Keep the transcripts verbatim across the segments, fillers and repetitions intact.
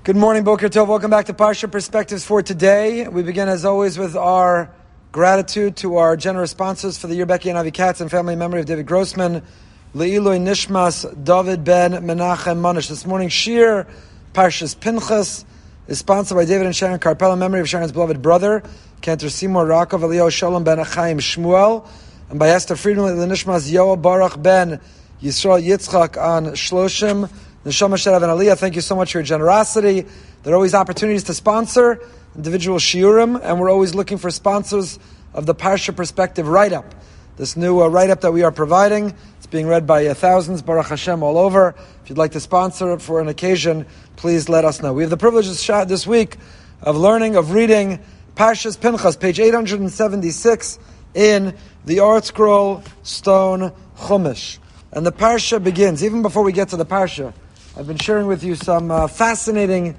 Good morning, Boker Tov. Welcome back to Parsha Perspectives for today. We begin, as always, with our gratitude to our generous sponsors for the year, Becky and Avi Katz, and family memory of David Grossman, Le'iloi Nishmas, David Ben Menachem Manish. This morning, Shir Parshas Pinchas is sponsored by David and Sharon Carpella, in memory of Sharon's beloved brother, Cantor Seymour Rakov, Elio Shalom Ben Achaim Shmuel, and by Esther Friedman, Lenishmas Yoel Baruch Ben Yisrael Yitzchak on Shloshim. Neshama Sherav and Aliyah, thank you so much for your generosity. There are always opportunities to sponsor individual shiurim, and we're always looking for sponsors of the Parsha Perspective write-up. This new uh, write-up that we are providing, it's being read by uh, thousands, Baruch Hashem, all over. If you'd like to sponsor it for an occasion, please let us know. We have the privilege this week of learning, of reading Parshas Pinchas, page eight hundred seventy-six in the Art Scroll Stone Chumash. And the Parsha begins. Even before we get to the Parsha, I've been sharing with you some uh, fascinating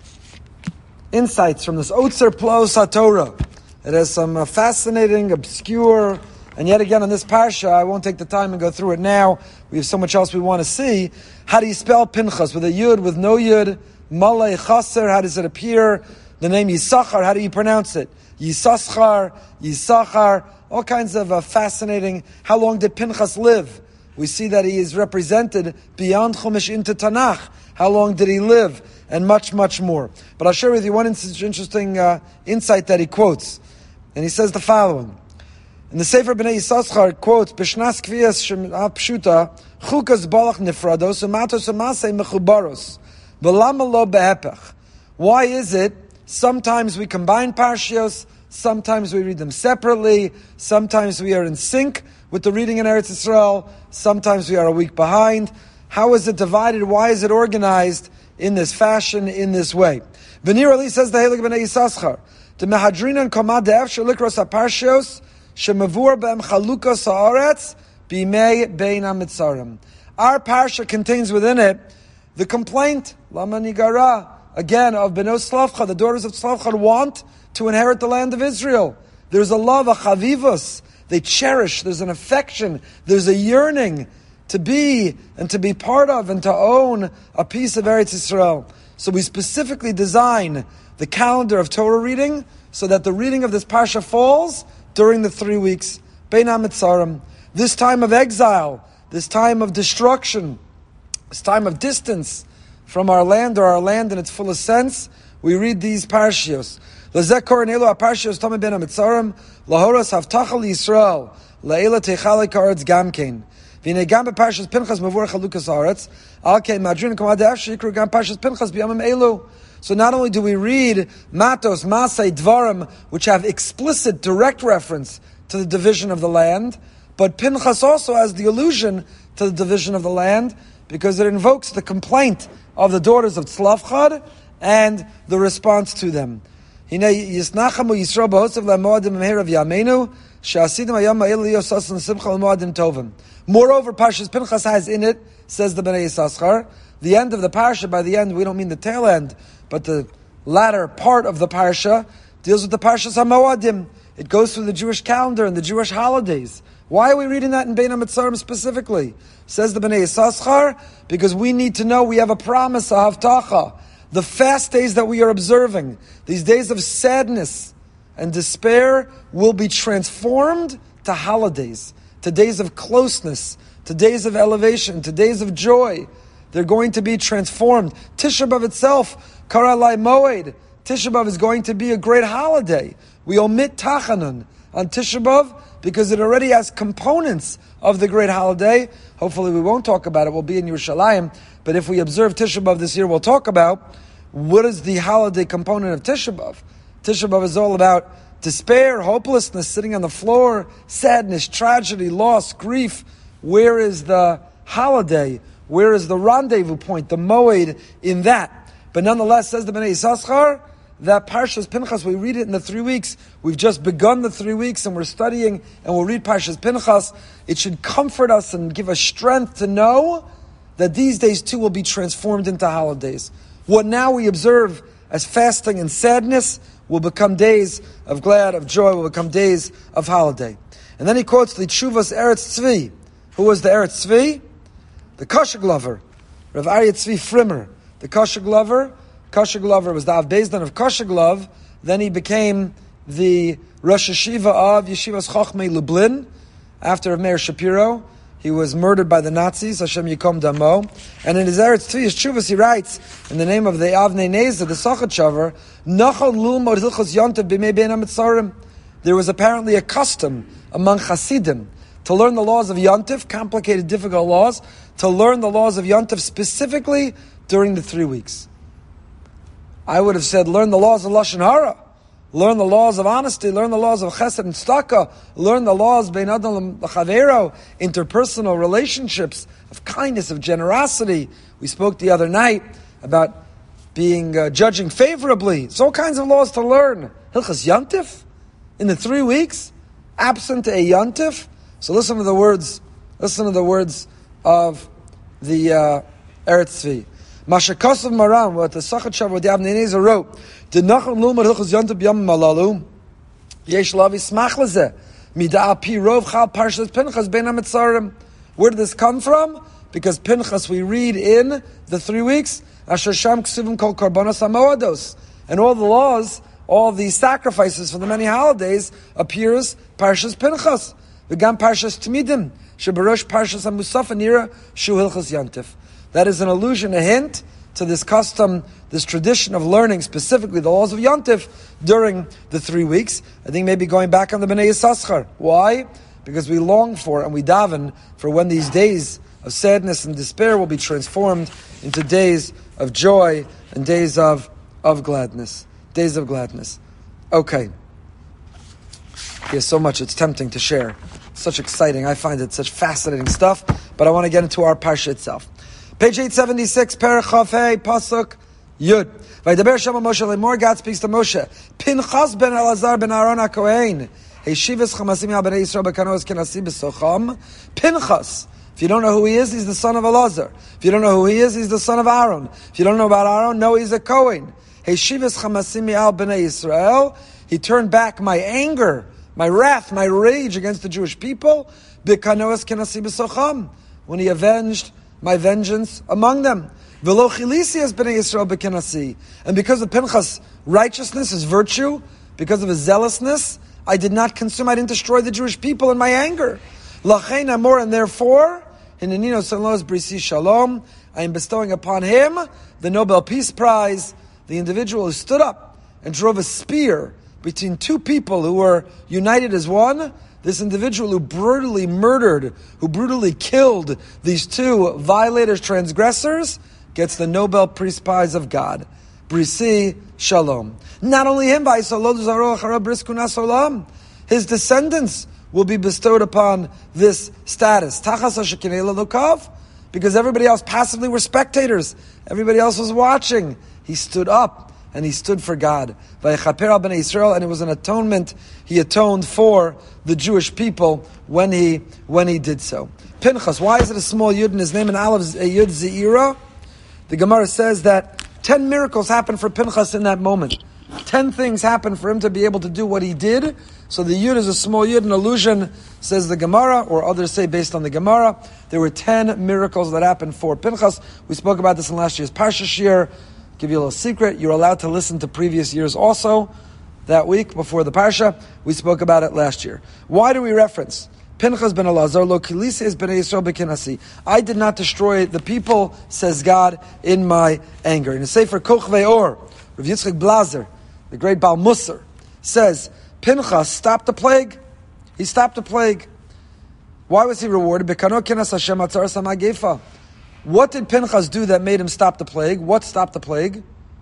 insights from this Otzer Plos HaTorah. It has some uh, fascinating, obscure, and yet again on this Parsha, I won't take the time and go through it now. We have so much else we want to see. How do you spell Pinchas? With a Yud, with no Yud? Malay Chaser, how does it appear? The name Yisachar, how do you pronounce it? Yisaschar, Yisachar, all kinds of uh, fascinating. How long did Pinchas live? We see that he is represented beyond Chumash into Tanakh. How long did he live? And much, much more. But I'll share with you one interesting uh, insight that he quotes. And he says the following. In the Sefer Bnei Yisachar quotes, B'shnas kviyas pshuta, chukas balach nifrados, umatos umasei mechubaros, v'lama lo behepech. Why is it sometimes we combine parshios, sometimes we read them separately, sometimes we are in sync with the reading in Eretz Yisrael, sometimes we are a week behind. How is it divided? Why is it organized in this fashion, in this way? V'nir Ali says the Heilig B'nei Yisachar, the Mehadrinan Koma De'ef Shelikros HaParshios Shemavur B'em Chalukas Ha'aretz B'mei Bein HaMitzarim. Our Parsha contains within it the complaint, Lama Nigara, again, of Beno Slavcha. The daughters of Slavcha want to inherit the land of Israel. There's a love, a chavivus. They cherish, there's an affection, there's a yearning to be and to be part of and to own a piece of Eretz Yisrael. So we specifically design the calendar of Torah reading so that the reading of this Parsha falls during the three weeks, Bein HaMitzarim, this time of exile, this time of destruction, this time of distance from our land or our land in its fullest sense. We read these Parshios. L'zekor nelu aparshios tamid ben HaMitzarim lahoras havtacha liYisrael la'ela techalei ka'aretz gamkein v'nei gam beParshas Pinchas mavur chalukas haaretz al kei madrin k'ma de'af shikru gam Parshas Pinchas b'yamim elu. So not only do we read matos, masei, dvarim, which have explicit direct reference to the division of the land, but Pinchas also has the allusion to the division of the land because it invokes the complaint of the daughters of Tzlavchad and the response to them. Moreover, Parshas Pinchas has in it, says the Bnei Yisachar, the end of the Parsha. By the end, we don't mean the tail end, but the latter part of the Parsha deals with the Parshas HaMoadim. It goes through the Jewish calendar and the Jewish holidays. Why are we reading that in Bein HaMitzarim specifically? Says the Bnei Yisachar, because we need to know we have a promise, a havtacha. The fast days that we are observing, these days of sadness and despair, will be transformed to holidays, to days of closeness, to days of elevation, to days of joy. They're going to be transformed. Tisha B'Av itself, Karalai Moed, Tisha B'Av is going to be a great holiday. We omit Tachanun on Tisha B'Av because it already has components of the great holiday. Hopefully we won't talk about it, we'll be in Yerushalayim. But if we observe Tisha B'Av this year, we'll talk about what is the holiday component of Tisha B'Av. Tisha B'Av is all about despair, hopelessness, sitting on the floor, sadness, tragedy, loss, grief. Where is the holiday? Where is the rendezvous point, the moed in that? But nonetheless, says the Bnei Yisachar, that Parshas Pinchas, we read it in the three weeks. We've just begun the three weeks and we're studying and we'll read Parshas Pinchas. It should comfort us and give us strength to know that these days too will be transformed into holidays. What now we observe as fasting and sadness will become days of glad, of joy, will become days of holiday. And then he quotes the Tshuvas Eretz Tzvi. Who was the Eretz Tzvi? The Kosher Glover, Rav Aryeh Tzvi Frimmer. The Kosher Glover Kosheglover was the Av Beis Din of Kosheglov. Then he became the Rosh Yeshiva of Yeshivas Chochmei Lublin. After Meir Shapiro, he was murdered by the Nazis, Hashem Yikom Damo. And in his Eretz Tzvi, his Tshuvas, he writes, in the name of the Avnei Nezer, the Sochachover, Nachon Lulmod Hilchos Yontav B'mei Bein HaMetzarim. There was apparently a custom among Hasidim to learn the laws of Yontif, complicated, difficult laws, to learn the laws of Yontif specifically during the three weeks. I would have said, learn the laws of Lashon Hara, learn the laws of honesty, learn the laws of Chesed and Tzedakah, learn the laws Bein Adam L'Chavero, interpersonal relationships, of kindness, of generosity. We spoke the other night about being uh, judging favorably. So all kinds of laws to learn. Hilchas Yontif in the three weeks, absent a Yontif. So listen to the words. Listen to the words of the uh, Eretz Tzvi. Masha Kosav Maram, what the Sochachover, what the Avnei Nezer wrote. Did Nachon Lulmad Hilchos Yontif B'Yom Malalu? Yesh Lavi Smach Lezeh. Mida Al Pi Rov Chal Parshas Pinchas Bein HaMetzarim. Where did this come from? Because Pinchas we read in the three weeks. Asher Sham Ksuvim Kol Karbonos HaMoados. And all the laws, all the sacrifices for the many holidays appears Parshas Pinchas. V'gam Parshas Tmidim. Shebarosh Parshas HaMusaf Nira Shu Hilchos Yontif. That is an allusion, a hint to this custom, this tradition of learning specifically the laws of Yontif during the three weeks. I think maybe going back on the Bnei Yissaschar. Why? Because we long for and we daven for when these days of sadness and despair will be transformed into days of joy and days of, of gladness. Days of gladness. Okay. There's so much it's tempting to share. Such exciting. I find it such fascinating stuff. But I want to get into our parsha itself. Page eight seventy-six, Perek Chafei, Pasuk Yud. Vaydaber Shama Moshe Lemor, God speaks to Moshe. Pinchas ben Elazar ben Aaron HaKohen. Heshivas Chamasim al Bnei Yisrael b'Kanoas Kenasi b'Socham. Pinchas. If you don't know who he is, he's the son of Elazar. If you don't know who he is, he's the son of Aaron. If you don't know about Aaron, know he's a Kohen. Heshivas Chamasim al Bnei Yisrael. He turned back my anger, my wrath, my rage against the Jewish people. B'Kanoas Kenasi b'Socham. When he avenged my vengeance among them. V'lo chilisi es b'nei Yisrael b'kenasi. And because of Pinchas' righteousness, his virtue, because of his zealousness, I did not consume, I didn't destroy the Jewish people in my anger. Lachein amor, and therefore, hinanino salos brisi shalom, I am bestowing upon him the Nobel Peace Prize, the individual who stood up and drove a spear between two people who were united as one. This individual who brutally murdered, who brutally killed these two violators, transgressors, gets the Nobel Peace Prize of God. Brisi Shalom. Not only him, his descendants will be bestowed upon this status. Because everybody else passively were spectators. Everybody else was watching. He stood up. And he stood for God. And it was an atonement. He atoned for the Jewish people when he when he did so. Pinchas, why is it a small yud in his name? An aleph, a yud zeira? The Gemara says that ten miracles happened for Pinchas in that moment. Ten things happened for him to be able to do what he did. So the yud is a small yud, an allusion, says the Gemara, or others say based on the Gemara. There were ten miracles that happened for Pinchas. We spoke about this in last year's Parsha Shir. Give you a little secret. You're allowed to listen to previous years also. That week before the Parsha, we spoke about it last year. Why do we reference Pinchas ben Elazar, lo kilisi ben Yisrael b'kinasi? I did not destroy the people, says God, in my anger. In the Sefer Koch Ve'or, Rav Yitzchak Blazer, the great Baal Musar, says Pinchas stopped the plague. He stopped the plague. Why was he rewarded? B'kano kinas Hashem atzaras ha'magefa. What did Pinchas do that made him stop the plague? What stopped the plague?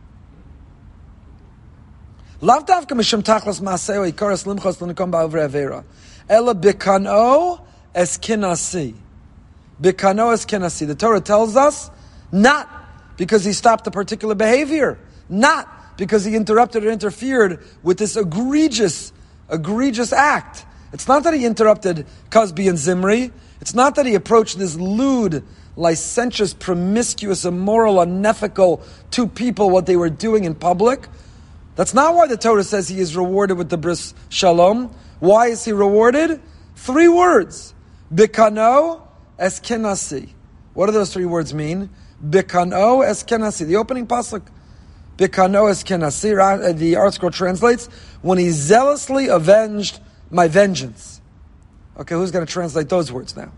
Lav davka mishum tachlas maaseo ikaras limchos l'nikom ba'avre avera. Ela bikano es kinasi. Bikano es kinasi. The Torah tells us, not because he stopped a particular behavior, not because he interrupted or interfered with this egregious, egregious act. It's not that he interrupted Cosby and Zimri. It's not that he approached this lewd, licentious, promiscuous, immoral, unethical two people, what they were doing in public. That's not why the Torah says he is rewarded with the bris shalom. Why is he rewarded? Three words. Bikano eskenasi. What do those three words mean? Bikano eskenasi. The opening pasuk. B'kanoas kenasi, the article translates, when he zealously avenged my vengeance. Okay, who's going to translate those words now?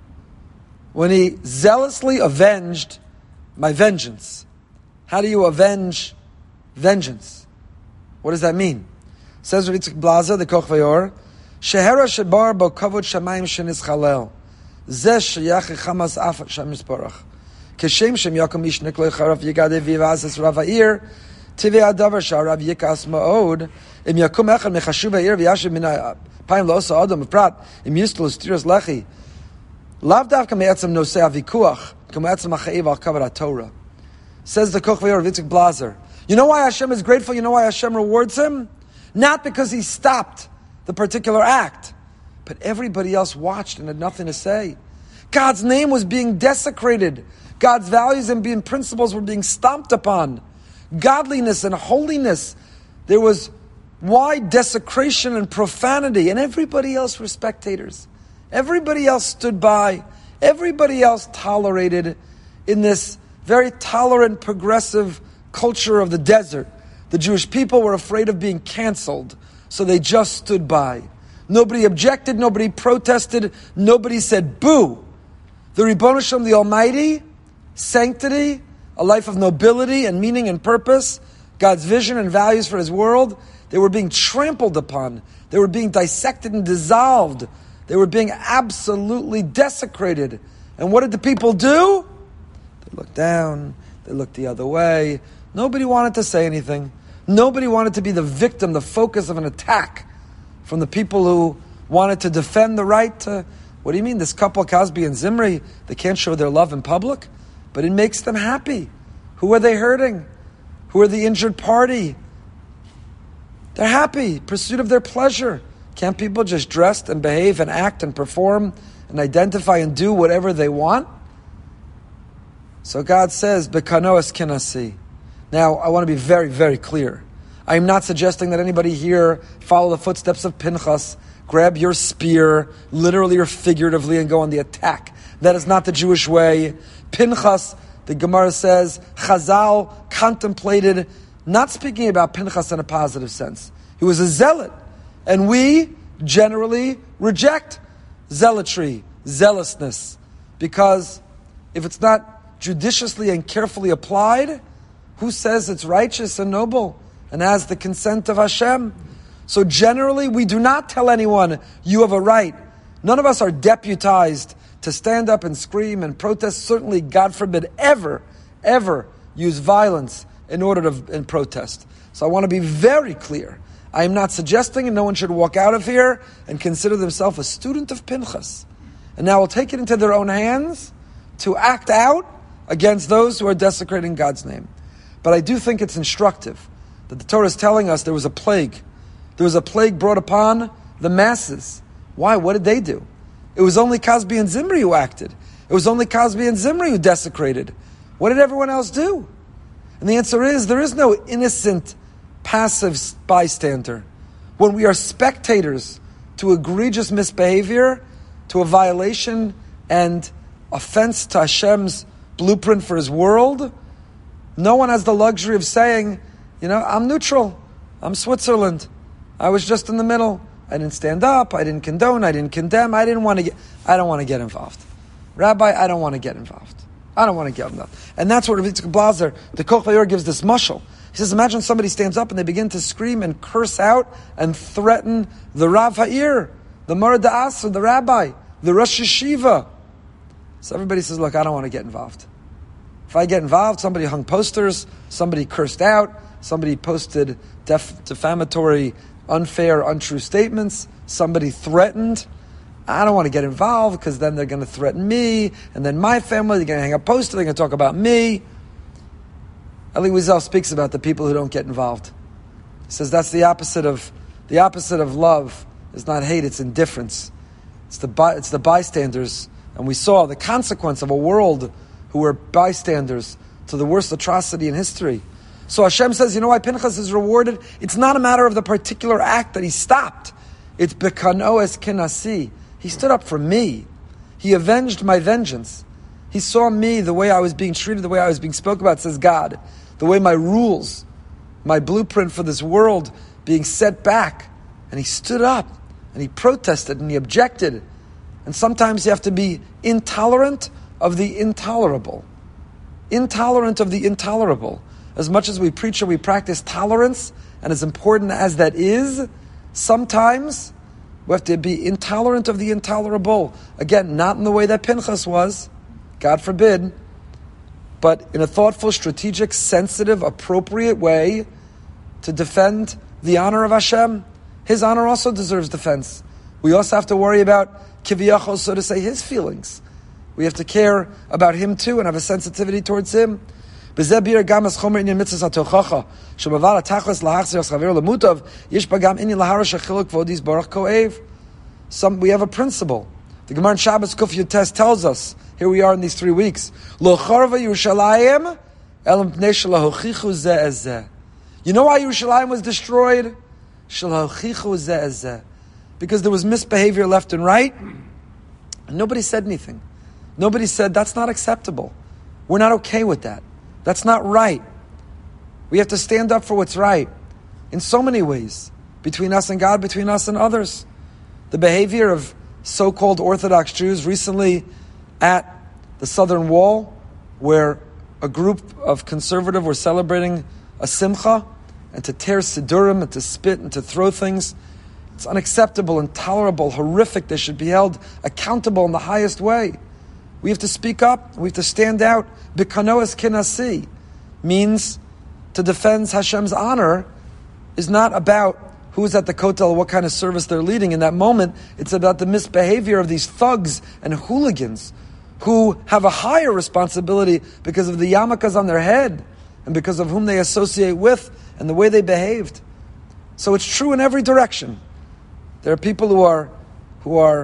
When he zealously avenged my vengeance. How do you avenge vengeance? What does that mean? Says Rav Yitzchak Blazer, the Koch Vayor, Shehera shebar bo kavod shamayim shenis chalel. Zeh sheyach chamas af shamis barach. Keshem shem yakom ish niklo charav yigade vivazes ravair. Tivei adavar sharav yikas ma'od. Im yakum echad mechashuv ha'ir v'yashiv min ha'payim lo'osa adam v'prat. Im yistel ustiras lechi. Lav davka me'etzem nosei avikuach. K'me'etzem ha'cha'iv al kavod ha'torah. Says the Koch Vayor of Yitzchak Blazer. You know why Hashem is grateful? You know why Hashem rewards him? Not because he stopped the particular act, but everybody else watched and had nothing to say. God's name was being desecrated. God's values and being principles were being stomped upon. Godliness and holiness. There was wide desecration and profanity, and everybody else were spectators. Everybody else stood by. Everybody else tolerated in this very tolerant, progressive culture of the desert. The Jewish people were afraid of being canceled, so they just stood by. Nobody objected, nobody protested, nobody said boo. The Ribono Shel Olam, the Almighty, sanctity, a life of nobility and meaning and purpose, God's vision and values for His world, they were being trampled upon. They were being dissected and dissolved. They were being absolutely desecrated. And what did the people do? They looked down, they looked the other way. Nobody wanted to say anything. Nobody wanted to be the victim, the focus of an attack from the people who wanted to defend the right to, what do you mean, this couple, Cosby and Zimri, they can't show their love in public, but it makes them happy. Who are they hurting? Who are the injured party? They're happy, pursuit of their pleasure. Can't people just dress and behave and act and perform and identify and do whatever they want? So God says, B'kanoas kenasi. Now, I want to be very, very clear. I am not suggesting that anybody here follow the footsteps of Pinchas, grab your spear, literally or figuratively, and go on the attack. That is not the Jewish way. Pinchas, the Gemara says, Chazal contemplated, not speaking about Pinchas in a positive sense. He was a zealot. And we generally reject zealotry, zealousness, because if it's not judiciously and carefully applied, who says it's righteous and noble and has the consent of Hashem? So generally, we do not tell anyone, you have a right. None of us are deputized to stand up and scream and protest. Certainly, God forbid, ever, ever use violence in order to in protest. So I want to be very clear. I am not suggesting, and no one should walk out of here and consider themselves a student of Pinchas. And now will take it into their own hands to act out against those who are desecrating God's name. But I do think it's instructive that the Torah is telling us there was a plague. There was a plague brought upon the masses. Why? What did they do? It was only Cosby and Zimri who acted. It was only Cosby and Zimri who desecrated. What did everyone else do? And the answer is, there is no innocent, passive bystander. When we are spectators to egregious misbehavior, to a violation and offense to Hashem's blueprint for His world, no one has the luxury of saying, you know, I'm neutral. I'm Switzerland. I was just in the middle. I didn't stand up. I didn't condone. I didn't condemn. I didn't want to get, I don't want to get involved. Rabbi, I don't want to get involved. I don't want to get involved. And that's what Rav Yitzchak Blazer, the Koch Vayor, gives this mushal. He says, imagine somebody stands up and they begin to scream and curse out and threaten the Rav Ha'ir, the Mara Da'asr, the rabbi, the Rosh Yeshiva. So everybody says, look, I don't want to get involved. If I get involved, somebody hung posters, somebody cursed out, somebody posted def- defamatory, unfair, untrue statements, somebody threatened. I don't want to get involved because then they're going to threaten me, and then my family, they're going to hang a poster, they're going to talk about me. Elie Wiesel speaks about the people who don't get involved. He says that's the opposite of the opposite of love is not hate, it's indifference. It's the by, it's the bystanders, and we saw the consequence of a world who were bystanders to the worst atrocity in history. So Hashem says, you know why Pinchas is rewarded? It's not a matter of the particular act that he stopped. It's B'kanoas kenasi. He stood up for me. He avenged my vengeance. He saw me, the way I was being treated, the way I was being spoken about, says God. The way my rules my blueprint for this world being set back. And he stood up and he protested and he objected. And sometimes you have to be intolerant of the intolerable. Intolerant of the intolerable. As much as we preach and we practice tolerance, and as important as that is, sometimes we have to be intolerant of the intolerable. Again, not in the way that Pinchas was, God forbid, but in a thoughtful, strategic, sensitive, appropriate way to defend the honor of Hashem. His honor also deserves defense. We also have to worry about kiviyachol, so to say, his feelings. We have to care about him too and have a sensitivity towards him. Some, we have a principle. The Gemara in Shabbos Kuf Yutes tells us, here we are in these three weeks, you know why Yerushalayim was destroyed? Because there was misbehavior left and right, and nobody said anything. Nobody said, that's not acceptable. We're not okay with that. That's not right. We have to stand up for what's right in so many ways, between us and God, between us and others. The behavior of so-called Orthodox Jews recently at the Southern Wall, where a group of conservative were celebrating a simcha, and to tear siddurim, and to spit, and to throw things, it's unacceptable, intolerable, horrific. They should be held accountable in the highest way. We have to speak up. We have to stand out. B'kanoas kinasi means to defend Hashem's honor is not about who's at the kotel, what kind of service they're leading in that moment. It's about the misbehavior of these thugs and hooligans who have a higher responsibility because of the yarmulkes on their head and because of whom they associate with and the way they behaved. So it's true in every direction. There are people who are who are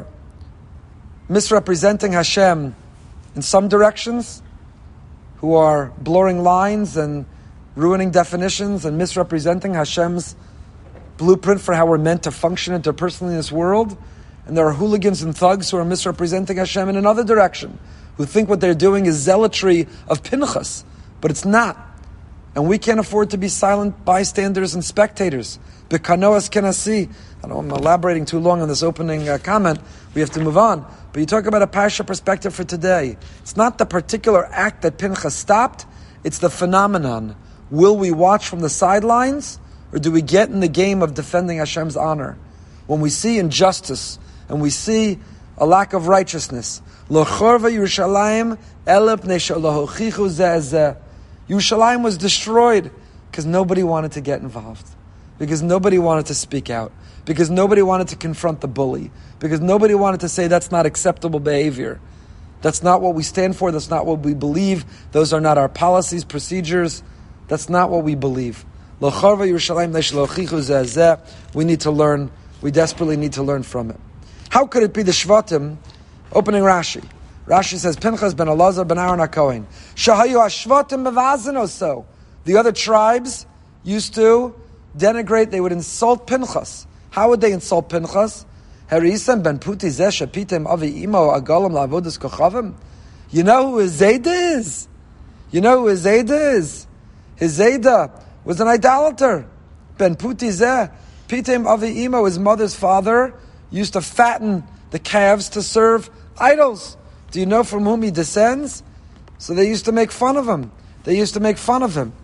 misrepresenting Hashem in some directions, who are blurring lines and ruining definitions and misrepresenting Hashem's blueprint for how we're meant to function interpersonally in this world. And there are hooligans and thugs who are misrepresenting Hashem in another direction, who think what they're doing is zealotry of Pinchas, but it's not. And we can't afford to be silent bystanders and spectators. B'kanoas kenasi. I know I'm elaborating too long on this opening uh, comment. We have to move on. But you talk about a parsha perspective for today. It's not the particular act that Pinchas stopped. It's the phenomenon. Will we watch from the sidelines, or do we get in the game of defending Hashem's honor? When we see injustice and we see a lack of righteousness, Lo chorva Yerushalayim elep neshalohochichu zeh. Yerushalayim was destroyed because nobody wanted to get involved, because nobody wanted to speak out, because nobody wanted to confront the bully, because nobody wanted to say that's not acceptable behavior. That's not what we stand for. That's not what we believe. Those are not our policies, procedures. That's not what we believe. Lo chorva Yerushalayim neshalohochichu zeh. We need to learn. We desperately need to learn from it. How could it be the Shvatim? Opening Rashi. Rashi says, Pinchas ben Elazar ben Aaron HaKohen. Shahayu hashvatim mevazin oso. The other tribes used to denigrate, they would insult Pinchas. How would they insult Pinchas? Harisam ben puti zeh shapitem avi imo agalam la'avodas kochavim. You know who his Zayda is? You know who his Zayda is? His Zayda was an idolater. Ben puti zeh. Pitem avi imo, his mother's father, used to fatten the calves to serve idols. Do you know from whom he descends? So they used to make fun of him. They used to make fun of him.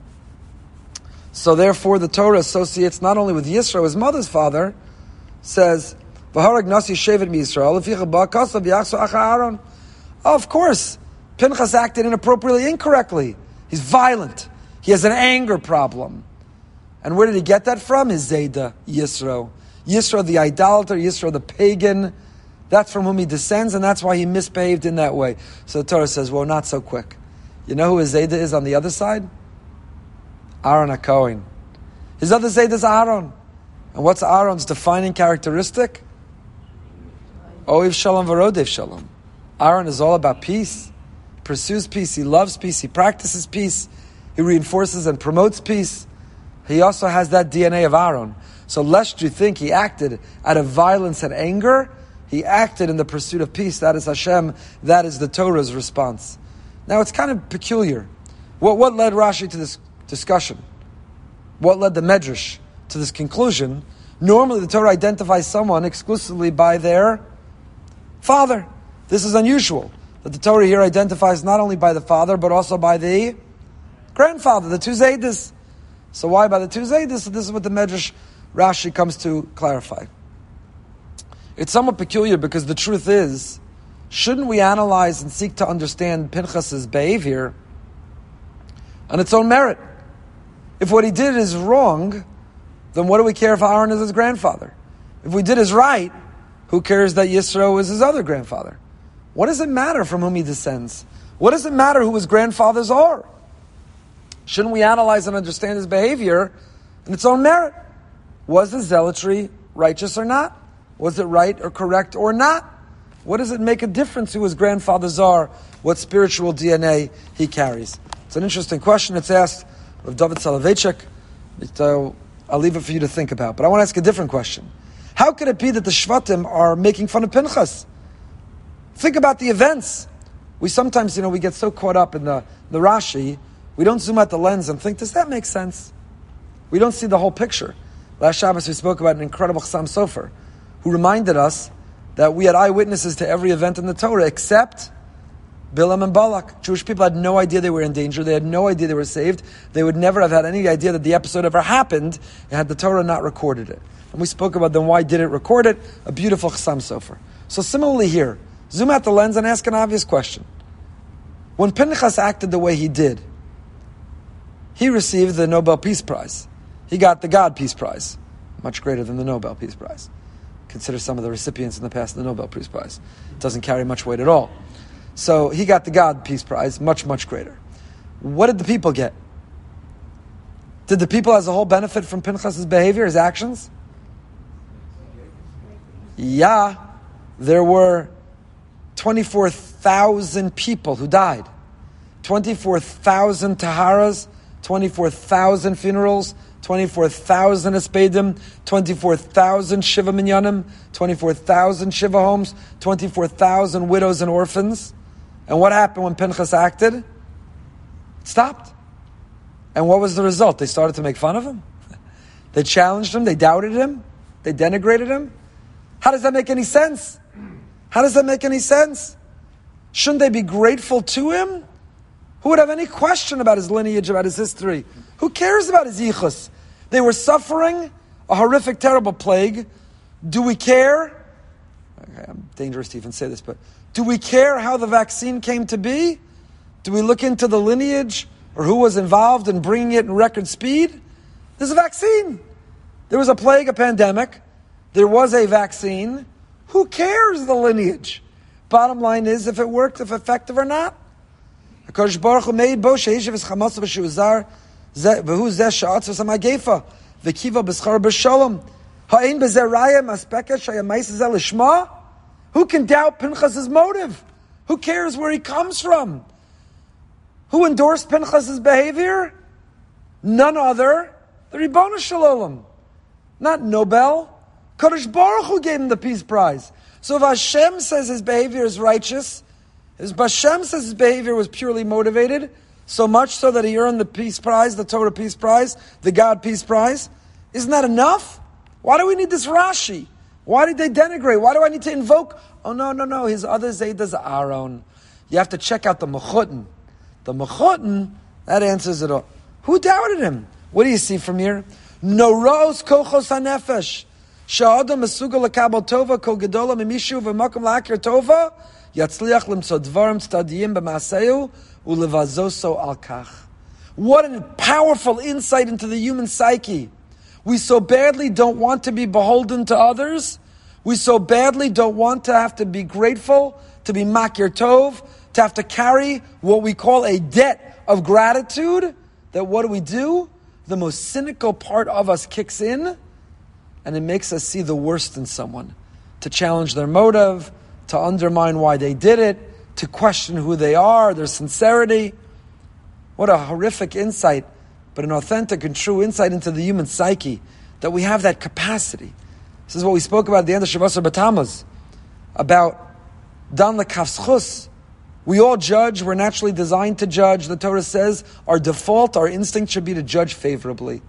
So therefore the Torah associates not only with Yisro, his mother's father, says, V'harag nasi shevet miYisrael, leficha ba'akasav yachso acha Aaron. Oh, of course, Pinchas acted inappropriately, incorrectly. He's violent. He has an anger problem. And where did he get that from? His Zayda, Yisro. Yisro the idolater, Yisro the pagan. That's from whom he descends, and that's why he misbehaved in that way. So the Torah says, well, not so quick. You know who his Zayda is on the other side? Aaron HaKohen. His other Zayda is Aaron. And what's Aaron's defining characteristic? Oiv Shalom v'rodev Shalom. Aaron is all about peace. He pursues peace. He loves peace. He practices peace. He reinforces and promotes peace. He also has that D N A of Aaron. So lest you think he acted out of violence and anger, he acted in the pursuit of peace. That is Hashem. That is the Torah's response. Now it's kind of peculiar. What, what led Rashi to this discussion? what led the Medrash to this conclusion. Normally the Torah identifies someone exclusively by their father. This is unusual, that the Torah here identifies not only by the father, but also by the grandfather, the two Zaydas. So why by the two Zaydas? So this is what the Medrash Rashi comes to clarify. It's somewhat peculiar because the truth is, shouldn't we analyze and seek to understand Pinchas's behavior on its own merit? If what he did is wrong, then what do we care if Aaron is his grandfather? If we did is right, who cares that Yisro is his other grandfather? What does it matter from whom he descends? What does it matter who his grandfathers are? Shouldn't we analyze and understand his behavior in its own merit? Was his zealotry righteous or not? Was it right or correct or not? What does it make a difference who his grandfathers are? What spiritual D N A he carries? It's an interesting question. It's asked of David Soloveitchik. It, uh, I'll leave it for you to think about. But I want to ask a different question. How could it be that the Shvatim are making fun of Pinchas? Think about the events. We sometimes, you know, we get so caught up in the, the Rashi, we don't zoom out the lens and think, does that make sense? We don't see the whole picture. Last Shabbos we spoke about an incredible Chassam Sofer, who reminded us that we had eyewitnesses to every event in the Torah except Bilam and Balak. Jewish people had no idea they were in danger. They had no idea they were saved. They would never have had any idea that the episode ever happened had the Torah not recorded it. And we spoke about then why did it record it? A beautiful Chassam Sofer. So similarly here, zoom out the lens and ask an obvious question. When Pinchas acted the way he did, he received the Nobel Peace Prize. He got the God Peace Prize, much greater than the Nobel Peace Prize. Consider some of the recipients in the past of the Nobel Peace Prize. It doesn't carry much weight at all. So he got the God Peace Prize, much, much greater. What did the people get? Did the people as a whole benefit from Pinchas's behavior, his actions? Yeah, there were twenty-four thousand people who died. twenty-four thousand taharas, twenty-four thousand funerals, twenty-four thousand espedim, twenty-four thousand shiva minyanim, twenty-four thousand shiva homes, twenty-four thousand widows and orphans. And what happened when Pinchas acted? It stopped. And what was the result? They started to make fun of him. They challenged him. They doubted him. They denigrated him. How does that make any sense? How does that make any sense? Shouldn't they be grateful to him? Who would have any question about his lineage, about his history? Who cares about his yichus? They were suffering a horrific, terrible plague. Do we care? Okay, I'm dangerous to even say this, but do we care how the vaccine came to be? Do we look into the lineage or who was involved in bringing it in record speed? There's a vaccine. There was a plague, a pandemic. There was a vaccine. Who cares the lineage? Bottom line is if it worked, if effective or not. HaKadosh Baruch Hu made bo sheishav es chamas v'shuzar v'hu zeh sha'atzos ha'magefa v'kiva b'schar b'shalom ha'ein b'zeh raya maspeka shayamais zeh lishma. Who can doubt Pinchas's motive? Who cares where he comes from? Who endorsed Pinchas's behavior? None other the Ribono Shel Olam. Not Nobel. Kadosh Baruch Hu gave him the Peace Prize. So if Hashem says his behavior is righteous, if Hashem says his behavior was purely motivated, so much so that he earned the Peace Prize, the Torah Peace Prize, the God Peace Prize, isn't that enough? Why do we need this Rashi? Why did they denigrate? Why do I need to invoke? Oh no, no, no, his other Zaydas are Aaron. You have to check out the Mechutin. The Mechutin, that answers it all. Who doubted him? What do you see from here? Noros kochos hanefesh. Sha'adam mesuga lekabel tova kol gedola mimishu v'makom la'akir tova yatzliach limtzod dvarim tzadiyim b'maaseu ulevazoso al kach. What a powerful insight into the human psyche. We so badly don't want to be beholden to others. We so badly don't want to have to be grateful, to be makir tov, to have to carry what we call a debt of gratitude, that what do we do? The most cynical part of us kicks in, and it makes us see the worst in someone, to challenge their motive, to undermine why they did it, to question who they are, their sincerity. What a horrific insight, but an authentic and true insight into the human psyche, that we have that capacity. This is what we spoke about at the end of Shavuos B'Tammuz, about Dan Lekavschus. We all judge, we're naturally designed to judge. The Torah says our default, our instinct should be to judge favorably.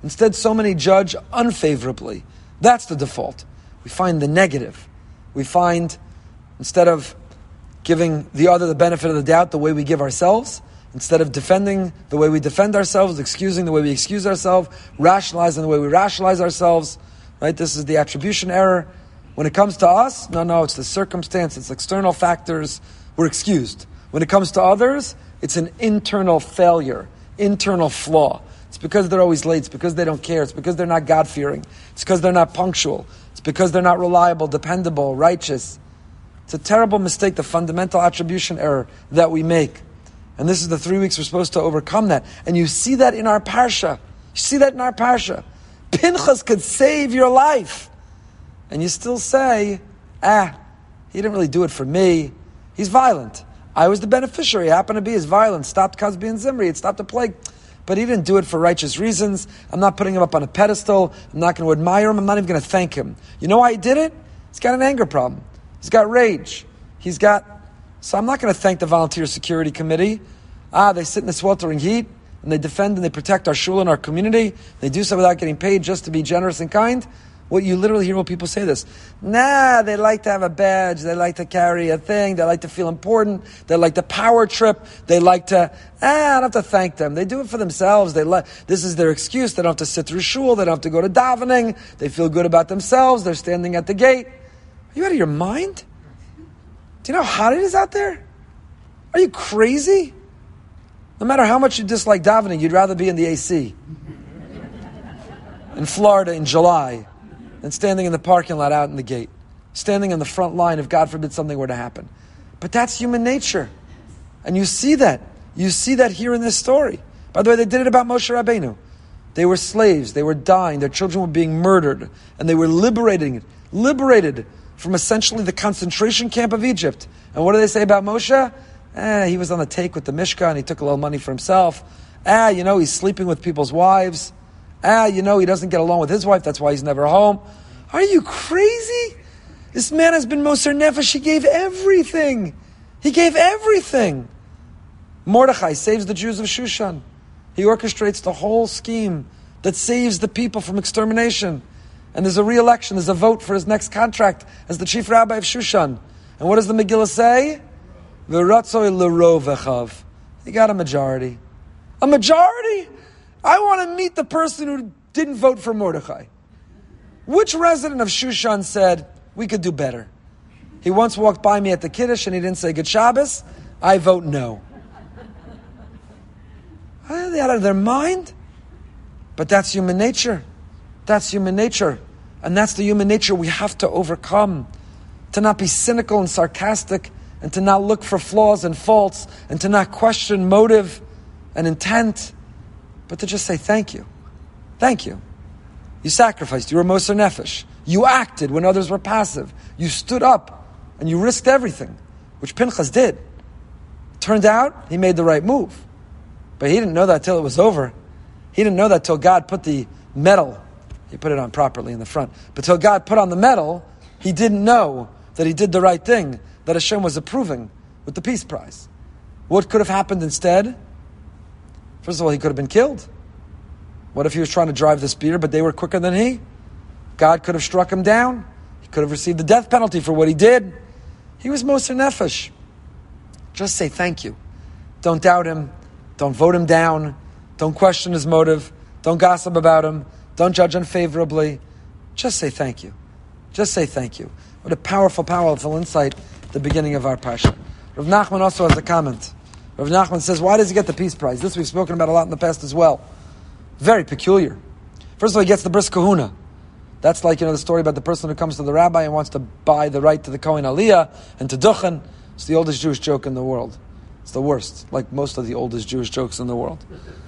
Instead, so many judge unfavorably. That's the default. We find the negative. We find, instead of giving the other the benefit of the doubt the way we give ourselves, instead of defending the way we defend ourselves, excusing the way we excuse ourselves, rationalizing the way we rationalize ourselves, right? This is the attribution error. When it comes to us, no, no, it's the circumstance, it's external factors, we're excused. When it comes to others, it's an internal failure, internal flaw. It's because they're always late, it's because they don't care, it's because they're not God-fearing, it's because they're not punctual, it's because they're not reliable, dependable, righteous. It's a terrible mistake, the fundamental attribution error that we make. And this is the three weeks we're supposed to overcome that. And you see that in our parsha. You see that in our parsha. Pinchas could save your life. And you still say, ah, he didn't really do it for me. He's violent. I was the beneficiary. It happened to be his violence. Stopped Cosby and Zimri. It stopped the plague. But he didn't do it for righteous reasons. I'm not putting him up on a pedestal. I'm not going to admire him. I'm not even going to thank him. You know why he did it? He's got an anger problem. He's got rage. He's got... So I'm not going to thank the Volunteer Security Committee. Ah, they sit in the sweltering heat, and they defend and they protect our shul and our community. They do so without getting paid, just to be generous and kind. What you literally hear when people say this. Nah, they like to have a badge. They like to carry a thing. They like to feel important. They like the power trip. They like to, ah, I don't have to thank them. They do it for themselves. They like, this is their excuse. They don't have to sit through shul. They don't have to go to davening. They feel good about themselves. They're standing at the gate. Are you out of your mind? Do you know how hot it is out there? Are you crazy? No matter how much you dislike davening, you'd rather be in the A C in Florida in July than standing in the parking lot out in the gate, standing in the front line if God forbid something were to happen. But that's human nature. And you see that. You see that here in this story. By the way, they did it about Moshe Rabbeinu. They were slaves. They were dying. Their children were being murdered. And they were liberating, liberated from essentially the concentration camp of Egypt. And what do they say about Moshe? Eh, he was on the take with the Mishkan, and he took a little money for himself. Ah, you know, he's sleeping with people's wives. Ah, you know, he doesn't get along with his wife, that's why he's never home. Are you crazy? This man has been Moser Nefesh. He gave everything. He gave everything. Mordechai saves the Jews of Shushan. He orchestrates the whole scheme that saves the people from extermination. And there's a re-election, there's a vote for his next contract as the chief rabbi of Shushan. And what does the Megillah say? V'ratzoi l'rov echav. He got a majority. A majority? I want to meet the person who didn't vote for Mordechai. Which resident of Shushan said, we could do better? He once walked by me at the Kiddush and he didn't say good Shabbos. I vote no. Are they out of their mind? But that's human nature. That's human nature. And that's the human nature we have to overcome. To not be cynical and sarcastic, and to not look for flaws and faults, and to not question motive and intent, but to just say thank you. Thank you. You sacrificed. You were Moser Nefesh. You acted when others were passive. You stood up and you risked everything, which Pinchas did. Turned out, he made the right move. But he didn't know that till it was over. He didn't know that till God put the medal. He put it on properly in the front. But till God put on the medal, he didn't know that he did the right thing, that Hashem was approving with the Peace Prize. What could have happened instead? First of all, he could have been killed. What if he was trying to drive the spear, but they were quicker than he? God could have struck him down. He could have received the death penalty for what he did. He was Moser Nefesh. Just say thank you. Don't doubt him. Don't vote him down. Don't question his motive. Don't gossip about him. Don't judge unfavorably. Just say thank you. Just say thank you. What a powerful, powerful insight at the beginning of our parsha. Rav Nachman also has a comment. Rav Nachman says, why does he get the Peace Prize? This we've spoken about a lot in the past as well. Very peculiar. First of all, he gets the bris kahuna. That's like, you know, the story about the person who comes to the rabbi and wants to buy the right to the Kohen Aliyah and to Duchen. It's the oldest Jewish joke in the world. It's the worst, like most of the oldest Jewish jokes in the world.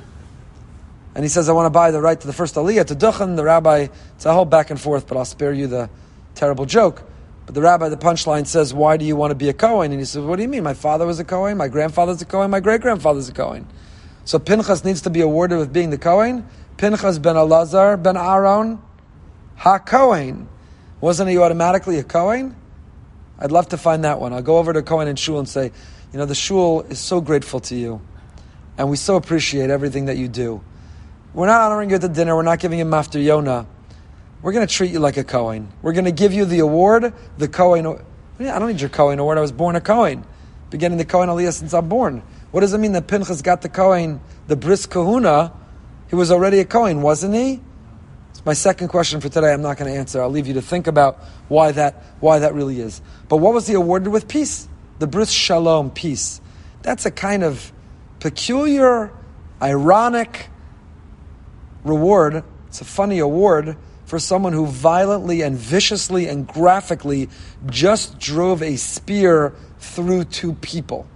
And he says, I want to buy the right to the first Aliyah, to Duchen. The rabbi, it's a whole back and forth, but I'll spare you the terrible joke. But the rabbi, the punchline says, why do you want to be a Kohen? And he says, what do you mean? My father was a Kohen, my grandfather's a Kohen, my great-grandfather's a Kohen. So Pinchas needs to be awarded with being the Kohen. Pinchas ben Elazar ben Aaron ha-Kohen. Wasn't he automatically a Kohen? I'd love to find that one. I'll go over to Kohen and Shul and say, you know, the Shul is so grateful to you. And we so appreciate everything that you do. We're not honoring you at the dinner. We're not giving you Mafter Yonah. We're going to treat you like a Kohen. We're going to give you the award, the Kohen. Yeah, I don't need your Kohen award. I was born a Kohen. Beginning the Kohen Aliyah since I'm born. What does it mean that Pinchas got the Kohen, the Bris Kahuna? He was already a Kohen, wasn't he? It's my second question for today. I'm not going to answer. I'll leave you to think about why that why that really is. But what was he awarded with? Peace. The Bris Shalom, peace. That's a kind of peculiar, ironic reward. It's a funny award for someone who violently and viciously and graphically just drove a spear through two people.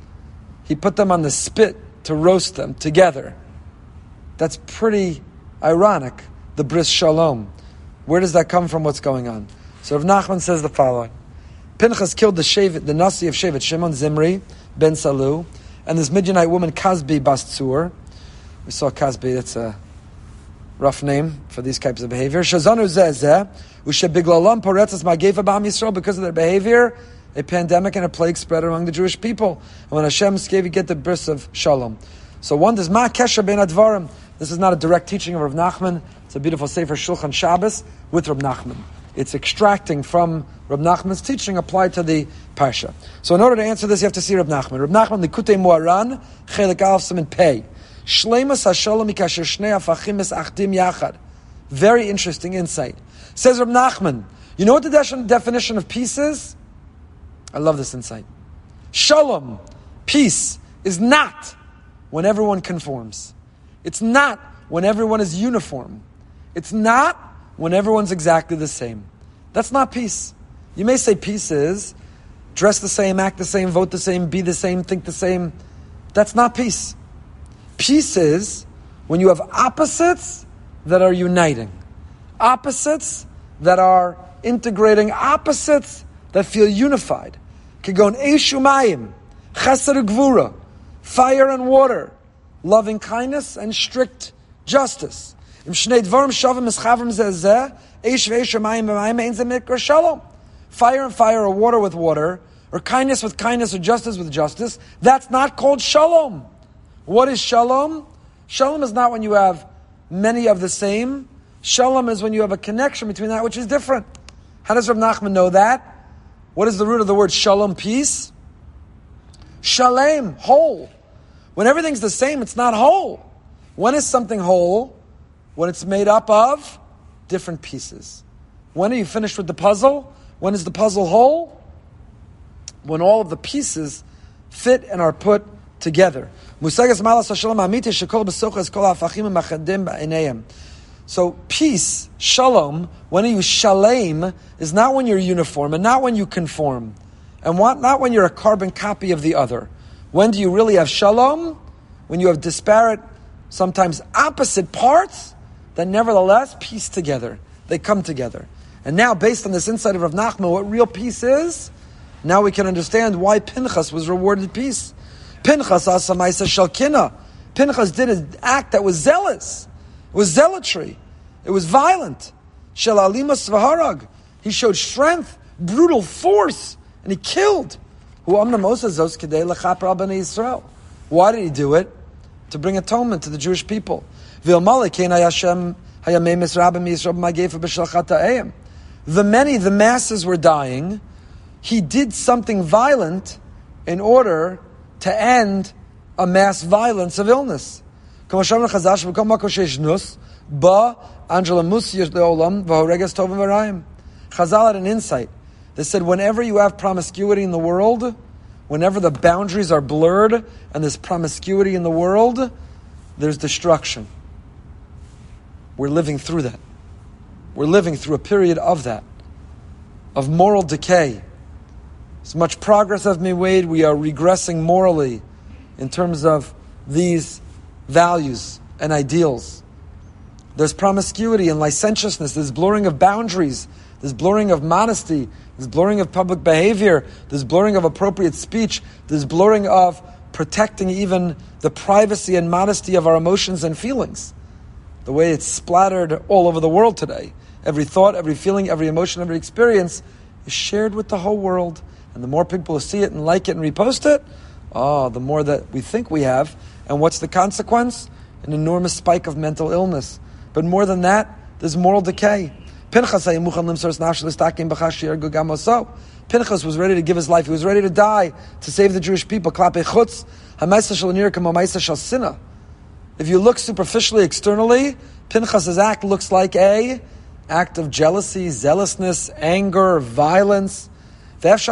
He put them on the spit to roast them together. That's pretty ironic, the Bris Shalom. Where does that come from? What's going on? So Rav Nachman says the following. Pinchas killed the Shevet, the Nasi of Shevet, Shimon Zimri ben Salu, and this Midianite woman, Kazbi Bas Tzur. We saw Kazbi, that's a rough name for these types of behavior. Shazanu zeh ushebiglalam poretzas mageva b'am Yisrael, because of their behavior, a pandemic and a plague spread among the Jewish people. And when Hashem gave, you get the bris of Shalom. So one does ma kesher ben advarim. This is not a direct teaching of Rav Nachman. It's a beautiful sefer Shulchan Shabbos with Rav Nachman. It's extracting from Rav Nachman's teaching applied to the parsha. So in order to answer this, you have to see Rav Nachman. Rav Nachman Likutei Muharan Chelik Aleph Siman Pei. Shleimus Hashalom Mikasher Shnei Afachim Es Achdim Yachad. Very interesting insight. Says Rav Nachman. You know what the de- definition of peace is? I love this insight. Shalom, peace, is not when everyone conforms. It's not when everyone is uniform. It's not when everyone's exactly the same. That's not peace. You may say peace is dress the same, act the same, vote the same, be the same, think the same. That's not peace. Peace is when you have opposites that are uniting. Opposites that are integrating. Opposites that feel unified. Kigon Eishu Mayim, Chesed Gvura, fire and water, loving kindness and strict justice. Im Shnei Dvarim Shavim Eschavim Zeh Eish Ve'Eish Mayim B'Mayim Ein Zeh Mikra Shalom. Fire and fire, or water with water, or kindness with kindness, or justice with justice. That's not called Shalom. What is Shalom? Shalom is not when you have many of the same. Shalom is when you have a connection between that which is different. How does Rav Nachman know that? What is the root of the word shalom, peace? Shalem, whole. When everything's the same, it's not whole. When is something whole? When it's made up of different pieces. When are you finished with the puzzle? When is the puzzle whole? When all of the pieces fit and are put together. So peace, shalom, when you shalem, is not when you're uniform and not when you conform. And what, not when you're a carbon copy of the other. When do you really have shalom? When you have disparate, sometimes opposite parts that nevertheless piece together. They come together. And now, based on this insight of Rav Nachman, what real peace is, now we can understand why Pinchas was rewarded peace. Pinchas asa ma'aseh shel kinah. Pinchas did an act that was zealous. It was zealotry. It was violent. Shel alimas v'harag. He showed strength, brutal force, and he killed. Why did he do it? To bring atonement to the Jewish people. The many, the masses were dying. He did something violent in order to end a mass violence of illness. Chazal had an insight. They said, whenever you have promiscuity in the world, whenever the boundaries are blurred and there's promiscuity in the world, there's destruction. We're living through that. We're living through a period of that, of moral decay. As much progress has been made, we are regressing morally in terms of these values and ideals. There's promiscuity and licentiousness, there's blurring of boundaries, there's blurring of modesty, there's blurring of public behavior, there's blurring of appropriate speech, there's blurring of protecting even the privacy and modesty of our emotions and feelings. The way it's splattered all over the world today. Every thought, every feeling, every emotion, every experience is shared with the whole world. And the more people see it and like it and repost it, oh, the more that we think we have. And what's the consequence? an enormous spike of mental illness. But more than that, there's moral decay. Pinchas was ready to give his life. He was ready to die to save the Jewish people. If you look superficially, externally, Pinchas' act looks like a act of jealousy, zealousness, anger, violence. Maybe it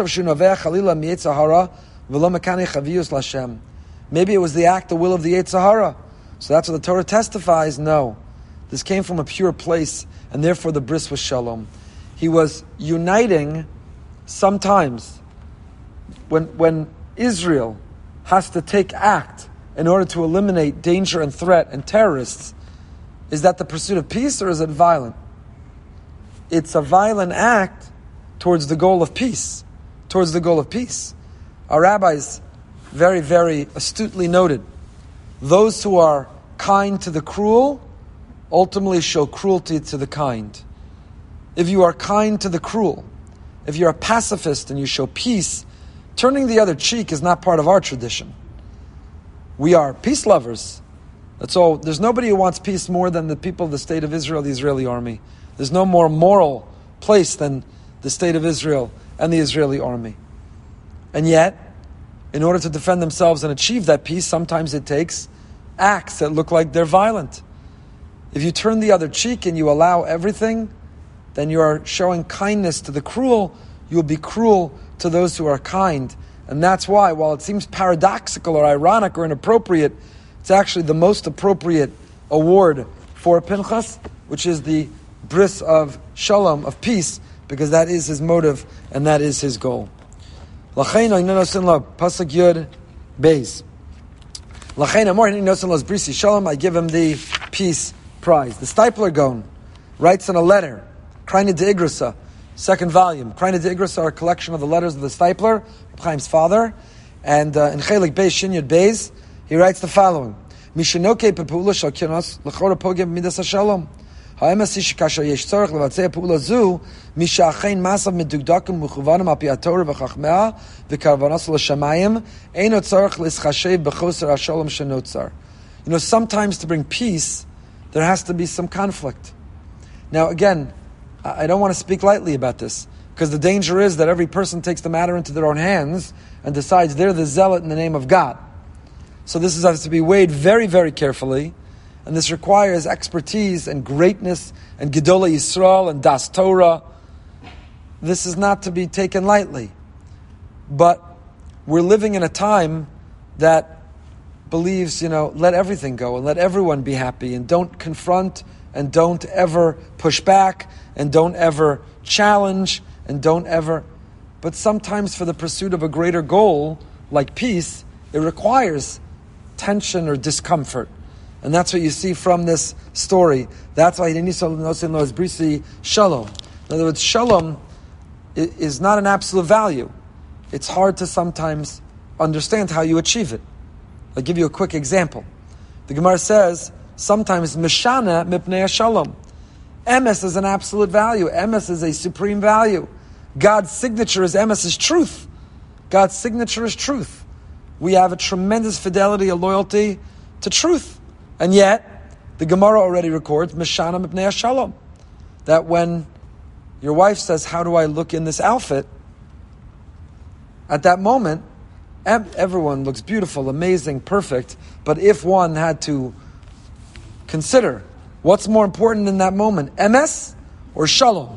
was the act, the will of the Yetzer Hara. So that's what the Torah testifies. No. This came from a pure place, and therefore the bris was shalom. He was uniting sometimes when, when Israel has to take act in order to eliminate danger and threat and terrorists. Is that the pursuit of peace or is it violent? It's a violent act towards the goal of peace. Towards the goal of peace. Our rabbis very, very astutely noted, those who are kind to the cruel ultimately show cruelty to the kind. If you are kind to the cruel, if you're a pacifist and you show peace, turning the other cheek is not part of our tradition. We are peace lovers. That's all. There's nobody who wants peace more than the people of the state of Israel, the Israeli army. There's no more moral place than the state of Israel and the Israeli army. And yet, in order to defend themselves and achieve that peace, sometimes it takes acts that look like they're violent. If you turn the other cheek and you allow everything, then you are showing kindness to the cruel. You will be cruel to those who are kind. And that's why, while it seems paradoxical or ironic or inappropriate, it's actually the most appropriate award for Pinchas, which is the bris of shalom, of peace, because that is his motive and that is his goal. Pasuk Yud Beis. I give him the peace prize. The Stipler Gaon writes in a letter, Kraina de Igrasa, second volume. Kraina de Igrasa are a collection of the letters of the Stipler, Chaim's father, and uh, in Chelik Beis, Shin Yud Beis, he writes the following: Mishanoke pepulah shal kinos lechora pogem midas hashalom. Ha'emasi shekasher yesh tzarich levatzei pepulah zu mishachein masav medugdakim mechuvanim al pi haTorah v'chachmea v'karvanos l'shamayim eino tzarich lischashev b'choser hashalom shenotzar. You know, sometimes to bring peace, there has to be some conflict. Now, again, I don't want to speak lightly about this, because the danger is that every person takes the matter into their own hands and decides they're the zealot in the name of God. So this is, has to be weighed very, very carefully, and this requires expertise and greatness and Gedolah Yisrael and Das Torah. This is not to be taken lightly. But we're living in a time that believes, you know, let everything go and let everyone be happy and don't confront and don't ever push back and don't ever challenge and don't ever... But sometimes for the pursuit of a greater goal, like peace, it requires tension or discomfort. And that's what you see from this story. That's why he is brisi shalom. In other words, shalom is not an absolute value. It's hard to sometimes understand how you achieve it. I'll give you a quick example. The Gemara says, sometimes mishana mipnei shalom. Emes is an absolute value. Emes is a supreme value. God's signature is emes, is truth. God's signature is truth. We have a tremendous fidelity, a loyalty to truth. And yet, the Gemara already records, Mishana Mipnei Shalom, that when your wife says, how do I look in this outfit? At that moment, everyone looks beautiful, amazing, perfect. But if one had to consider, what's more important in that moment, emes or Shalom?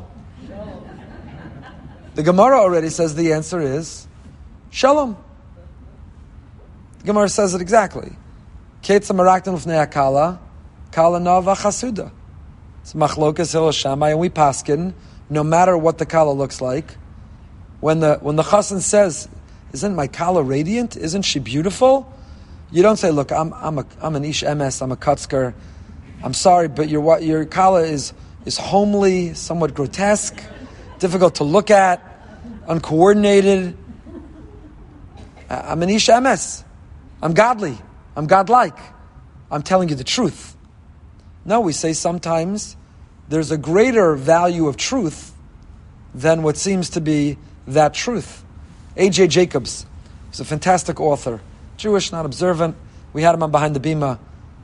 The Gemara already says the answer is Shalom. The Gemara says it exactly. Ketza maraktim l'fnei hakala, kala nava chasuda. It's machlokas hil Shammai, and we paskin, no matter what the kala looks like. When the when the chassan says, "Isn't my kala radiant? Isn't she beautiful?" You don't say, "Look, I'm I'm a I'm an ish emes, I'm a kutzker. I'm sorry, but your your kala is is homely, somewhat grotesque, difficult to look at, uncoordinated. I'm an ish emes. I'm godly. I'm godlike. I'm telling you the truth." No, we say sometimes there's a greater value of truth than what seems to be that truth. A J Jacobs is a fantastic author. Jewish, not observant. We had him on Behind the Bima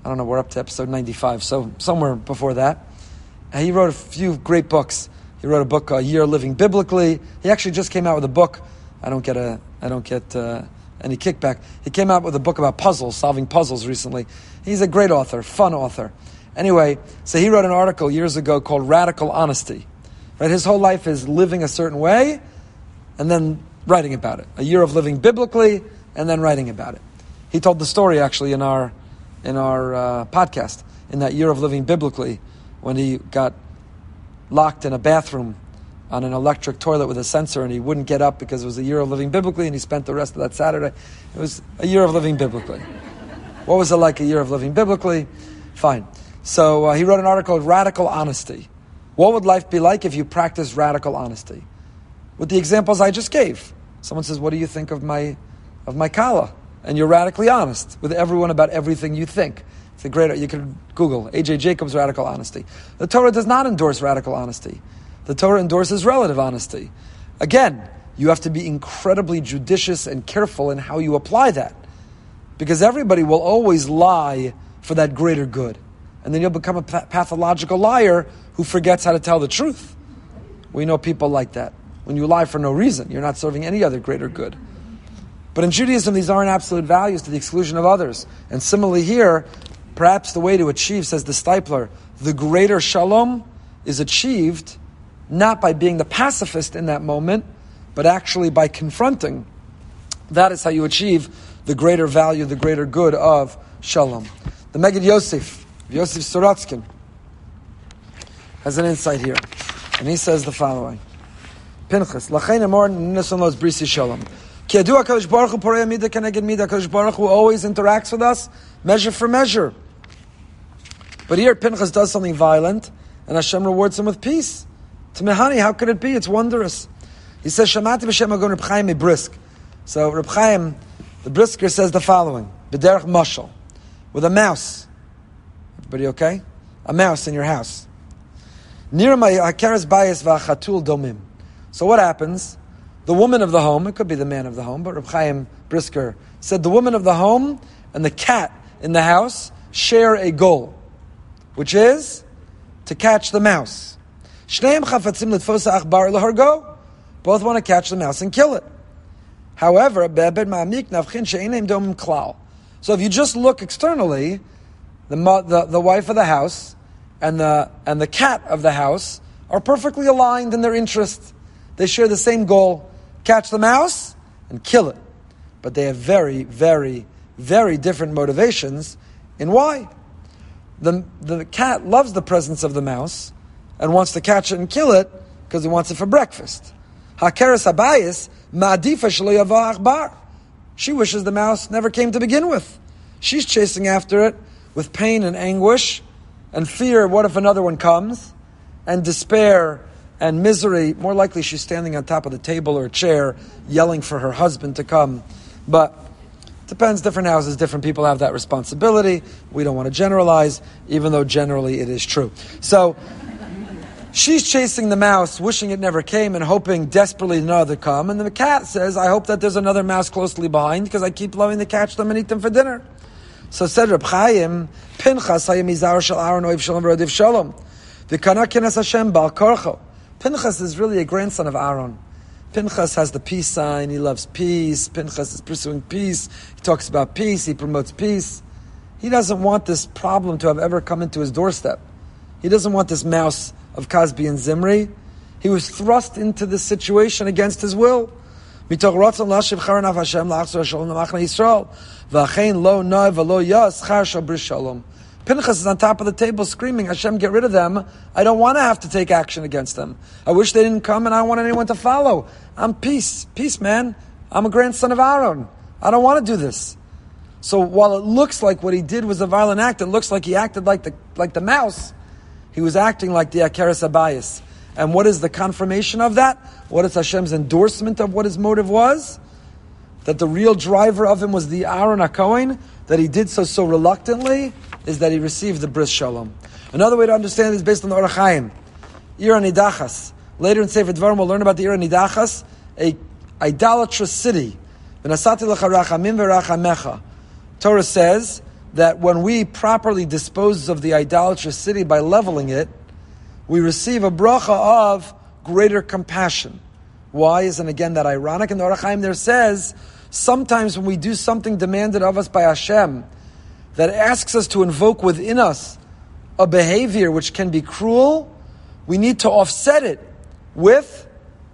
I don't know, we're up to episode ninety-five, so somewhere before that. And he wrote a few great books. He wrote a book, A Year Living Biblically. He actually just came out with a book. I don't get a, I don't get uh, any kickback. He came out with a book about puzzles, solving puzzles recently. He's a great author, fun author. Anyway, so he wrote an article years ago called Radical Honesty. Right, his whole life is living a certain way, and then writing about it. A year of living biblically, and then writing about it. He told the story actually in our, in our uh, podcast in that year of living biblically, when he got locked in a bathroom on an electric toilet with a sensor, and he wouldn't get up because it was a year of living biblically, and he spent the rest of that Saturday. It was a year of living biblically. What was it like a year of living biblically? Fine. So uh, he wrote an article called Radical Honesty. What would life be like if you practiced radical honesty? With the examples I just gave. Someone says, what do you think of my of my kala? And you're radically honest with everyone about everything you think. It's a great, you could Google A J Jacobs Radical Honesty. The Torah does not endorse radical honesty. The Torah endorses relative honesty. Again, you have to be incredibly judicious and careful in how you apply that. Because everybody will always lie for that greater good. And then you'll become a pathological liar who forgets how to tell the truth. We know people like that. When you lie for no reason, you're not serving any other greater good. But in Judaism, these aren't absolute values to the exclusion of others. And similarly here, perhaps the way to achieve, says the Stipler, the greater shalom is achieved not by being the pacifist in that moment, but actually by confronting. That is how you achieve the greater value, the greater good of shalom. The Megid Yosef, Yosef Sorotskin, has an insight here. And he says the following. Pinchas, Lachain Amor Nisan Los Brisi Shalom. Ki Yadu HaKadosh Baruch Hu Porei Mida Keneged Mida. HaKadosh Baruch Hu always interacts with us, measure for measure. But here Pinchas does something violent, and Hashem rewards him with peace. To Mehani, how could it be? It's wondrous. He says, Shamati B'Shem Agon Reb Chaim Brisk. So Reb Chaim, the Brisker, says the following. B'derech mashal. With a mouse. Everybody okay? A mouse in your house. Nir ma hakeres bayis v'achatul domim. So what happens? The woman of the home, it could be the man of the home, but Reb Chaim Brisker said the woman of the home and the cat in the house share a goal, which is to catch the mouse. Shneim chafatzim l'tfos ha'achbar lehargo. Both want to catch the mouse and kill it. However, be'ebed ma'amik navchin she'einem domim klal. So if you just look externally, the, the the wife of the house and the and the cat of the house are perfectly aligned in their interests. They share the same goal: catch the mouse and kill it. But they have very, very, very different motivations in why. The the cat loves the presence of the mouse and wants to catch it and kill it because he wants it for breakfast. Hakeres habayis ma'adifa shelo yavo achbar. She wishes the mouse never came to begin with. She's chasing after it with pain and anguish and fear, what if another one comes? And despair and misery. More likely she's standing on top of the table or a chair yelling for her husband to come. But it depends, different houses, different people have that responsibility. We don't want to generalize, even though generally it is true. So she's chasing the mouse, wishing it never came and hoping desperately another come. And the cat says, I hope that there's another mouse closely behind because I keep loving to catch them and eat them for dinner. So said Reb Chaim, Pinchas hayem izar shel Aaron oiv shalom v'rodiv shalom. V'kana kenes Hashem bal korcho. Pinchas is really a grandson of Aaron. Pinchas has the peace sign. He loves peace. Pinchas is pursuing peace. He talks about peace. He promotes peace. He doesn't want this problem to have ever come into his doorstep. He doesn't want this mouse of Cosby and Zimri. He was thrust into this situation against his will. Mitoch rotzon lashiv charanav Hashem la'achzor shalom l'machna Yisrael v'achein lo noy v'lo yas char shal bris shalom. Pinchas is on top of the table screaming, Hashem, get rid of them. I don't want to have to take action against them. I wish they didn't come and I don't want anyone to follow. I'm peace. Peace, man. I'm a grandson of Aaron. I don't want to do this. So while it looks like what he did was a violent act, it looks like he acted like the like the mouse. He was acting like the Akeres Habayis. And what is the confirmation of that? What is Hashem's endorsement of what his motive was? That the real driver of him was the Aaron HaKohen, that he did so so reluctantly, is that he received the Bris Shalom. Another way to understand this is based on the Orach Chaim. Ira Nidachas. Later in Sefer Dvarim we'll learn about the Ira Nidachas, a idolatrous city. Torah says, that when we properly dispose of the idolatrous city by leveling it, we receive a bracha of greater compassion. Why? Isn't again that ironic? And the Orach Chaim there says, sometimes when we do something demanded of us by Hashem that asks us to invoke within us a behavior which can be cruel, we need to offset it with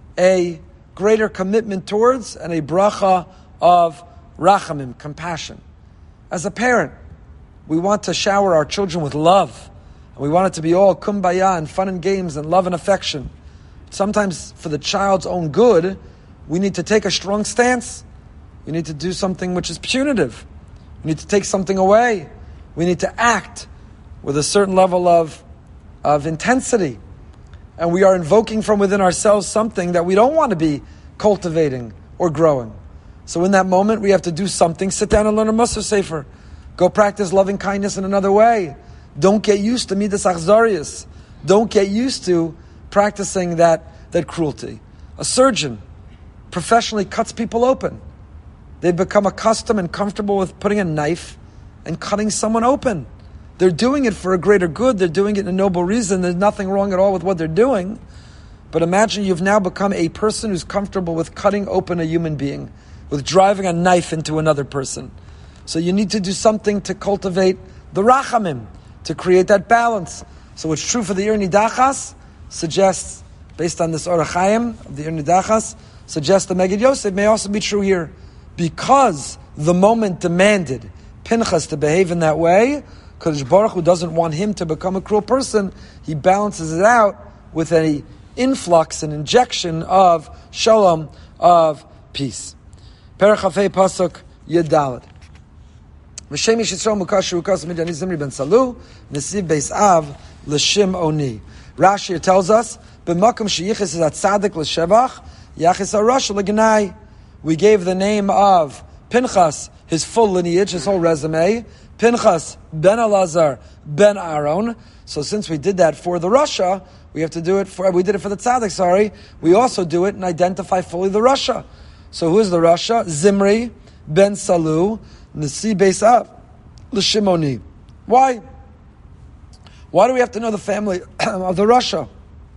a greater commitment towards and a bracha of rachamim, compassion. As a parent, we want to shower our children with love. And we want it to be all kumbaya and fun and games and love and affection. Sometimes for the child's own good, we need to take a strong stance. We need to do something which is punitive. We need to take something away. We need to act with a certain level of, of intensity. And we are invoking from within ourselves something that we don't want to be cultivating or growing. So in that moment, we have to do something. Sit down and learn a Musar Sefer. Go practice loving kindness in another way. Don't get used to midas achzarius. Don't get used to practicing that, that cruelty. A surgeon professionally cuts people open. They've become accustomed and comfortable with putting a knife and cutting someone open. They're doing it for a greater good. They're doing it in a noble reason. There's nothing wrong at all with what they're doing. But imagine you've now become a person who's comfortable with cutting open a human being, with driving a knife into another person. So you need to do something to cultivate the rachamim, to create that balance. So what's true for the Ir Nidachas suggests, based on this Orach Chaim of the Ir Nidachas, suggests the Megid Yosef may also be true here. Because the moment demanded Pinchas to behave in that way, Kadosh Baruch Hu doesn't want him to become a cruel person. He balances it out with an influx, an injection of shalom, of peace. Perach Hafei Pasuk Yedalad. V'shem Ish Yisrael Mukash Rukas Midian Zimri ben Salu Nesiv Beis Av L'Shim Oni. Rashi tells us, B'makom sheyichis is at Tzadik L'Shevach Yachis HaRasha L'Gnai. We gave the name of Pinchas, his full lineage, his whole resume. Pinchas ben Elazar ben Aaron. So since we did that for the Rasha, we have to do it for, we did it for the Tzaddik, sorry. We also do it and identify fully the Rasha. So who is the Rasha? Zimri ben Salu, Nesi Beis Av, L'Shimoni. Why? Why do we have to know the family of the Rasha?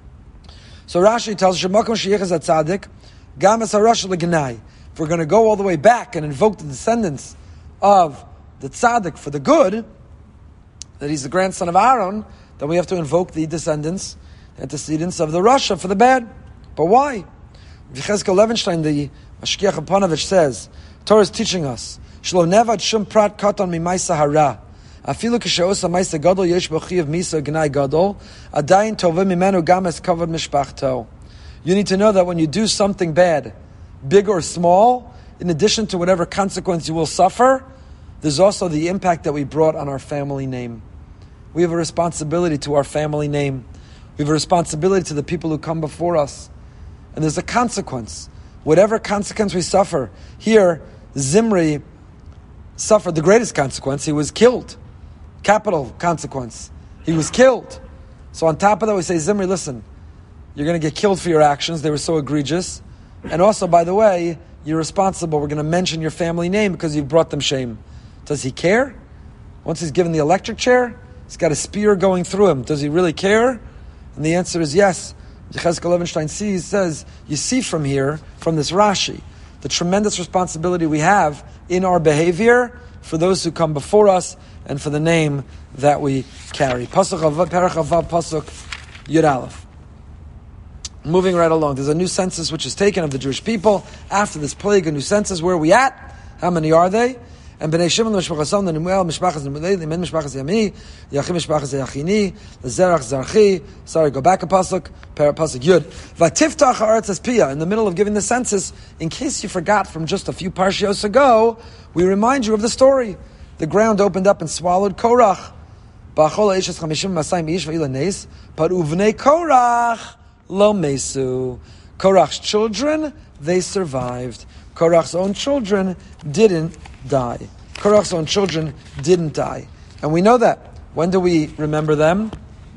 So Rashi tells us, Shemakom Sheyich at Tzaddik, Gam es HaRasha L'Gnai. If we're going to go all the way back and invoke the descendants of the tzaddik for the good, that he's the grandson of Aaron, then we have to invoke the descendants, the antecedents of the Rasha for the bad. But why? Yechezkel Levenstein, the Mashkiach Aponovich, says, Torah is teaching us, Shlo nevad shum prat katan mimaisa hara. Afilu k'she'osa maisa gadol yesh b'chiv misa gnai gadol, adayin tovim mimenu gam es kavod mishpachto. You need to know that when you do something bad, big or small, in addition to whatever consequence you will suffer, there's also the impact that we brought on our family name. We have a responsibility to our family name. We have a responsibility to the people who come before us. And there's a consequence. Whatever consequence we suffer. Here, Zimri suffered the greatest consequence. He was killed. Capital consequence. He was killed. So on top of that, we say, Zimri, listen, you're going to get killed for your actions. They were so egregious. And also, by the way, you're responsible. We're going to mention your family name because you've brought them shame. Does he care? Once he's given the electric chair, he's got a spear going through him. Does he really care? And the answer is yes. Yechezkel Levenstein sees, says, you see from here, from this Rashi, the tremendous responsibility we have in our behavior for those who come before us and for the name that we carry. Pasuk Avav, Perach Avav, Pasuk Yud Aleph. Moving right along, there's a new census which is taken of the Jewish people after this plague. A new census. Where are we at? How many are they? And Bnei Shimon l'mishpachas Sam, the Nemuel mishpachas Nemuel, the Men mishpachas Yami, Yachim mishpachas Yachini, the Zerach Zarchi. Sorry, go back a pasuk. Para pasuk Yud. Vatiftach haaretz es pia. In the middle of giving the census, in case you forgot from just a few parshios ago, we remind you of the story. The ground opened up and swallowed Korach. Ba'achol ha'ishes chamishim masayim ish va'ila neis, but uvnei Korach lo mesu. Korach's children, they survived. Korach's own children didn't die. Korach's own children didn't die. And we know that. When do we remember them?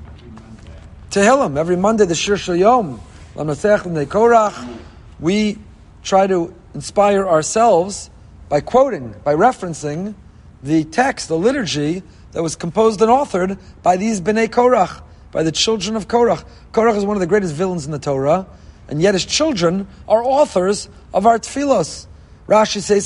Tehillim. Every Monday, the Shir Shel Yom. L'masech l'nei Korach. We try to inspire ourselves by quoting, by referencing the text, the liturgy that was composed and authored by these Bnei Korach, by the children of Korach. Korach is one of the greatest villains in the Torah, and yet his children are authors of our tefillos. Rashi says,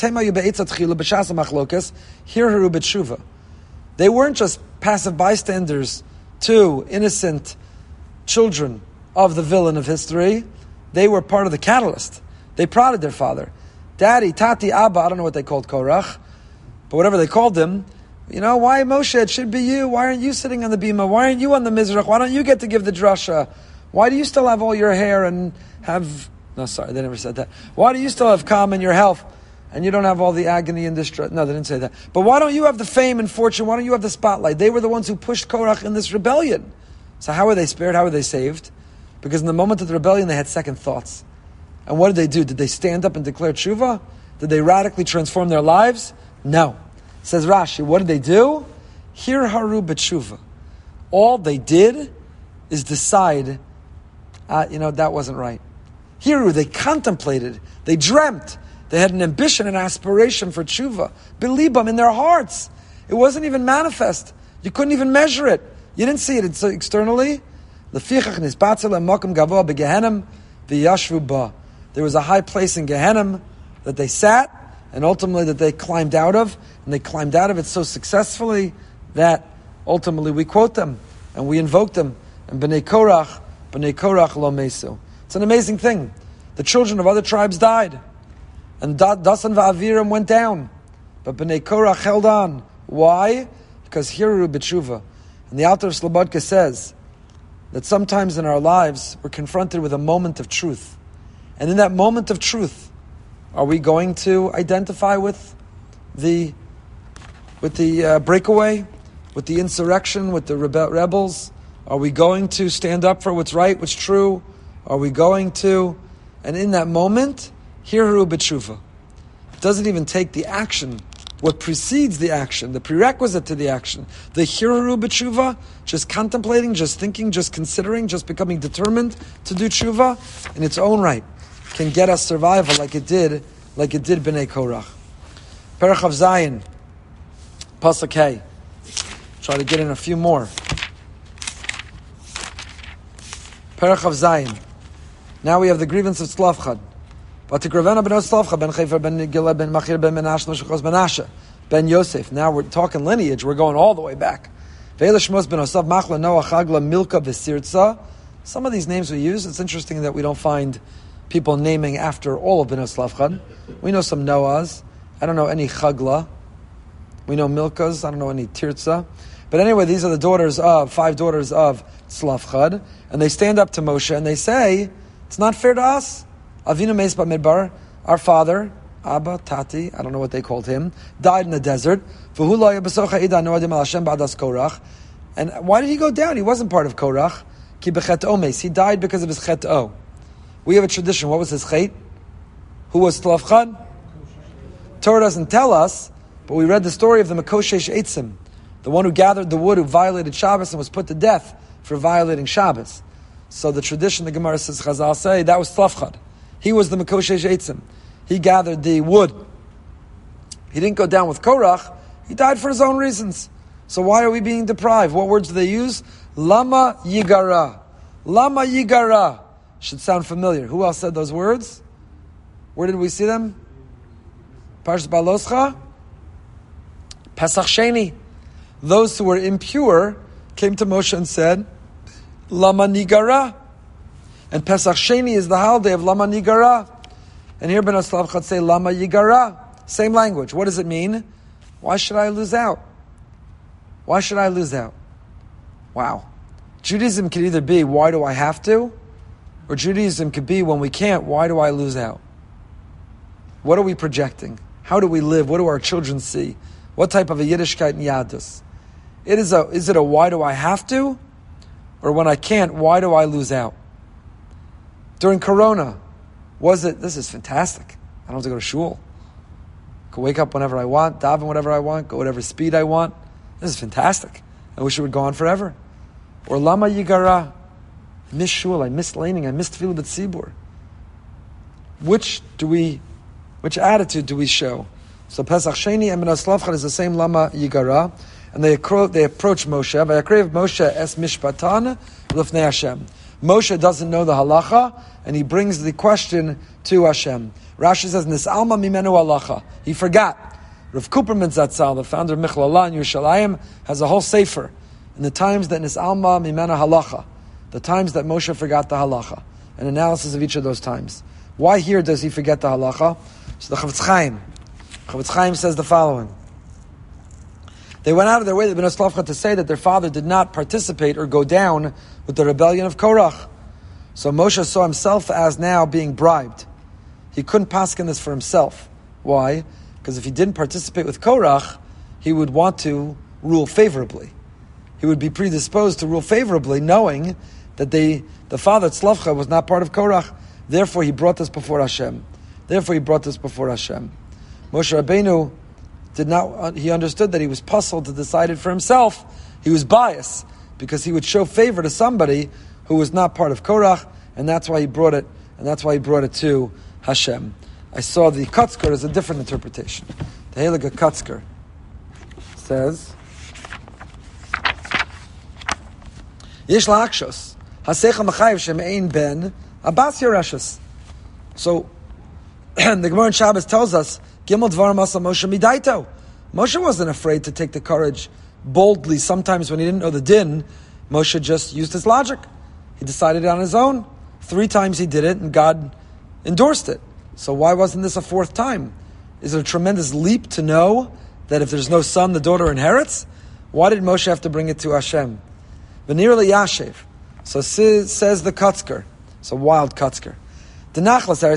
they weren't just passive bystanders to innocent children of the villain of history. They were part of the catalyst. They prodded their father. Daddy, Tati, Abba, I don't know what they called Korach, but whatever they called him, you know, why Moshe, it should be you. Why aren't you sitting on the bima? Why aren't you on the mizrach? Why don't you get to give the drasha? Why do you still have all your hair and have... No, sorry, they never said that. Why do you still have calm in your health and you don't have all the agony and distress? No, they didn't say that. But why don't you have the fame and fortune? Why don't you have the spotlight? They were the ones who pushed Korach in this rebellion. So how were they spared? How were they saved? Because in the moment of the rebellion, they had second thoughts. And what did they do? Did they stand up and declare tshuva? Did they radically transform their lives? No. Says Rashi, what did they do? Hir haru b'tshuva. All they did is decide, uh, you know, that wasn't right. Hiru, they contemplated, they dreamt, they had an ambition and aspiration for tshuva. Belibam in their hearts. It wasn't even manifest. You couldn't even measure it. You didn't see it externally. Lefichach nisbatzel makom gavoa begehenim v'yashvu ba. There was a high place in Gehenna that they sat, and ultimately that they climbed out of, and they climbed out of it so successfully that ultimately we quote them, and we invoke them, and Bnei Korach, Bnei Korach lo mesu. It's an amazing thing. The children of other tribes died, and Dasan va'aviram went down, but Bnei Korach held on. Why? Because hiru b'tshuva. And the Alter of Slobodka says that sometimes in our lives we're confronted with a moment of truth. And in that moment of truth, are we going to identify with the with the uh, breakaway, with the insurrection, with the rebe- rebels? Are we going to stand up for what's right, what's true? Are we going to? And in that moment, hiru b'tshuva. It doesn't even take the action. What precedes the action, the prerequisite to the action, the hiru b'tshuva, just contemplating, just thinking, just considering, just becoming determined to do tshuva in its own right, can get us survival like it did, like it did Bnei Korach. Perach of Zion, Pasuk Hey. Try to get in a few more. Perach of Zion. Now we have the grievance of Tzlafchad. Vatikravena ben Tzlafchad ben Chefer ben Gilad ben Machir ben Menashe Shechos ben Asher ben Yosef. Now we're talking lineage. We're going all the way back. Ve'ela Shmos ben Osav Machla Noah Chagla Milka v'Sirtza. Some of these names we use. It's interesting that we don't find people naming after all of Bnei Tzlafchad. We know some Noahs. I don't know any Chagla. We know Milkas. I don't know any Tirtza. But anyway, these are the daughters of, five daughters of Tzlafchad. And they stand up to Moshe and they say, it's not fair to us. Avinu Meis Bamidbar, our father, Abba, Tati, I don't know what they called him, died in the desert. And why did he go down? He wasn't part of Korach. Ki bechet omes. He died because of his chet o. We have a tradition. What was his chet? Who was Tzlafchad? Torah doesn't tell us, but we read the story of the Makoshesh Eitzim, the one who gathered the wood, who violated Shabbos and was put to death for violating Shabbos. So the tradition, the Gemara says, Chazal say, that was Tzlafchad. He was the Makoshesh Eitzim. He gathered the wood. He didn't go down with Korach. He died for his own reasons. So why are we being deprived? What words do they use? Lama Yigara. Lama Yigara. Should sound familiar. Who else said those words? Where did we see them? Parshas Baloscha. Pesach Sheni. Those who were impure came to Moshe and said, Lama Nigara. And Pesach Sheni is the holiday of Lama Nigara. And here Bnei Tzlafchad say Lama Yigara. Same language. What does it mean? Why should I lose out? Why should I lose out? Wow. Judaism could either be, why do I have to? Or Judaism could be, when we can't, why do I lose out? What are we projecting? How do we live? What do our children see? What type of a Yiddishkeit and Yadus? It is a, is it a why do I have to? Or when I can't, why do I lose out? During Corona, was it, this is fantastic. I don't have to go to shul. I can wake up whenever I want, daven whenever I want, go whatever speed I want. This is fantastic. I wish it would go on forever. Or Lama Yigara. I miss shul, I miss laning, I miss tefillah b'tzibur. Which do we, which attitude do we show? So Pesach Sheni and Benos Lavchad is the same Lama Yigara, and they, accro- they approach Moshe. Vayakrev Moshe es mishpatan l'fnei Hashem. Moshe doesn't know the halacha, and he brings the question to Hashem. Rashi says, Nis'alma mimenu halacha. He forgot. Rav Kuperman Zatzal, the founder of Michlala in Yerushalayim, has a whole sefer in the times that Nis'alma mimenu halacha, the times that Moshe forgot the halacha, an analysis of each of those times. Why here does he forget the halacha? So the Chavetz Chaim, Chavetz Chaim says the following. They went out of their way, the Benos Lavchad, to say that their father did not participate or go down with the rebellion of Korach. So Moshe saw himself as now being bribed. He couldn't paskin this for himself. Why? Because if he didn't participate with Korach, he would want to rule favorably. He would be predisposed to rule favorably, knowing that they, the father, Tzlavcha, was not part of Korach. Therefore, he brought this before Hashem. Therefore, he brought this before Hashem. Moshe Rabbeinu did not. He understood that he was puzzled to decide it for himself. He was biased because he would show favor to somebody who was not part of Korach, and that's why he brought it. And that's why he brought it to Hashem. I saw the Katzker as a different interpretation. The Heilige Katzker says, Yesh la'akshos hasecha mechayev shemein ben abbas yerashos. So the Gemara in Shabbos tells us, Gimel Dvarim Asa Moshe Midaito. Moshe wasn't afraid to take the courage boldly. Sometimes when he didn't know the din, Moshe just used his logic. He decided on his own. Three times he did it, and God endorsed it. So why wasn't this a fourth time? Is it a tremendous leap to know that if there's no son, the daughter inherits? Why did Moshe have to bring it to Hashem? V'nir Yashev. So says the Katzker. It's a wild Katzker. In order to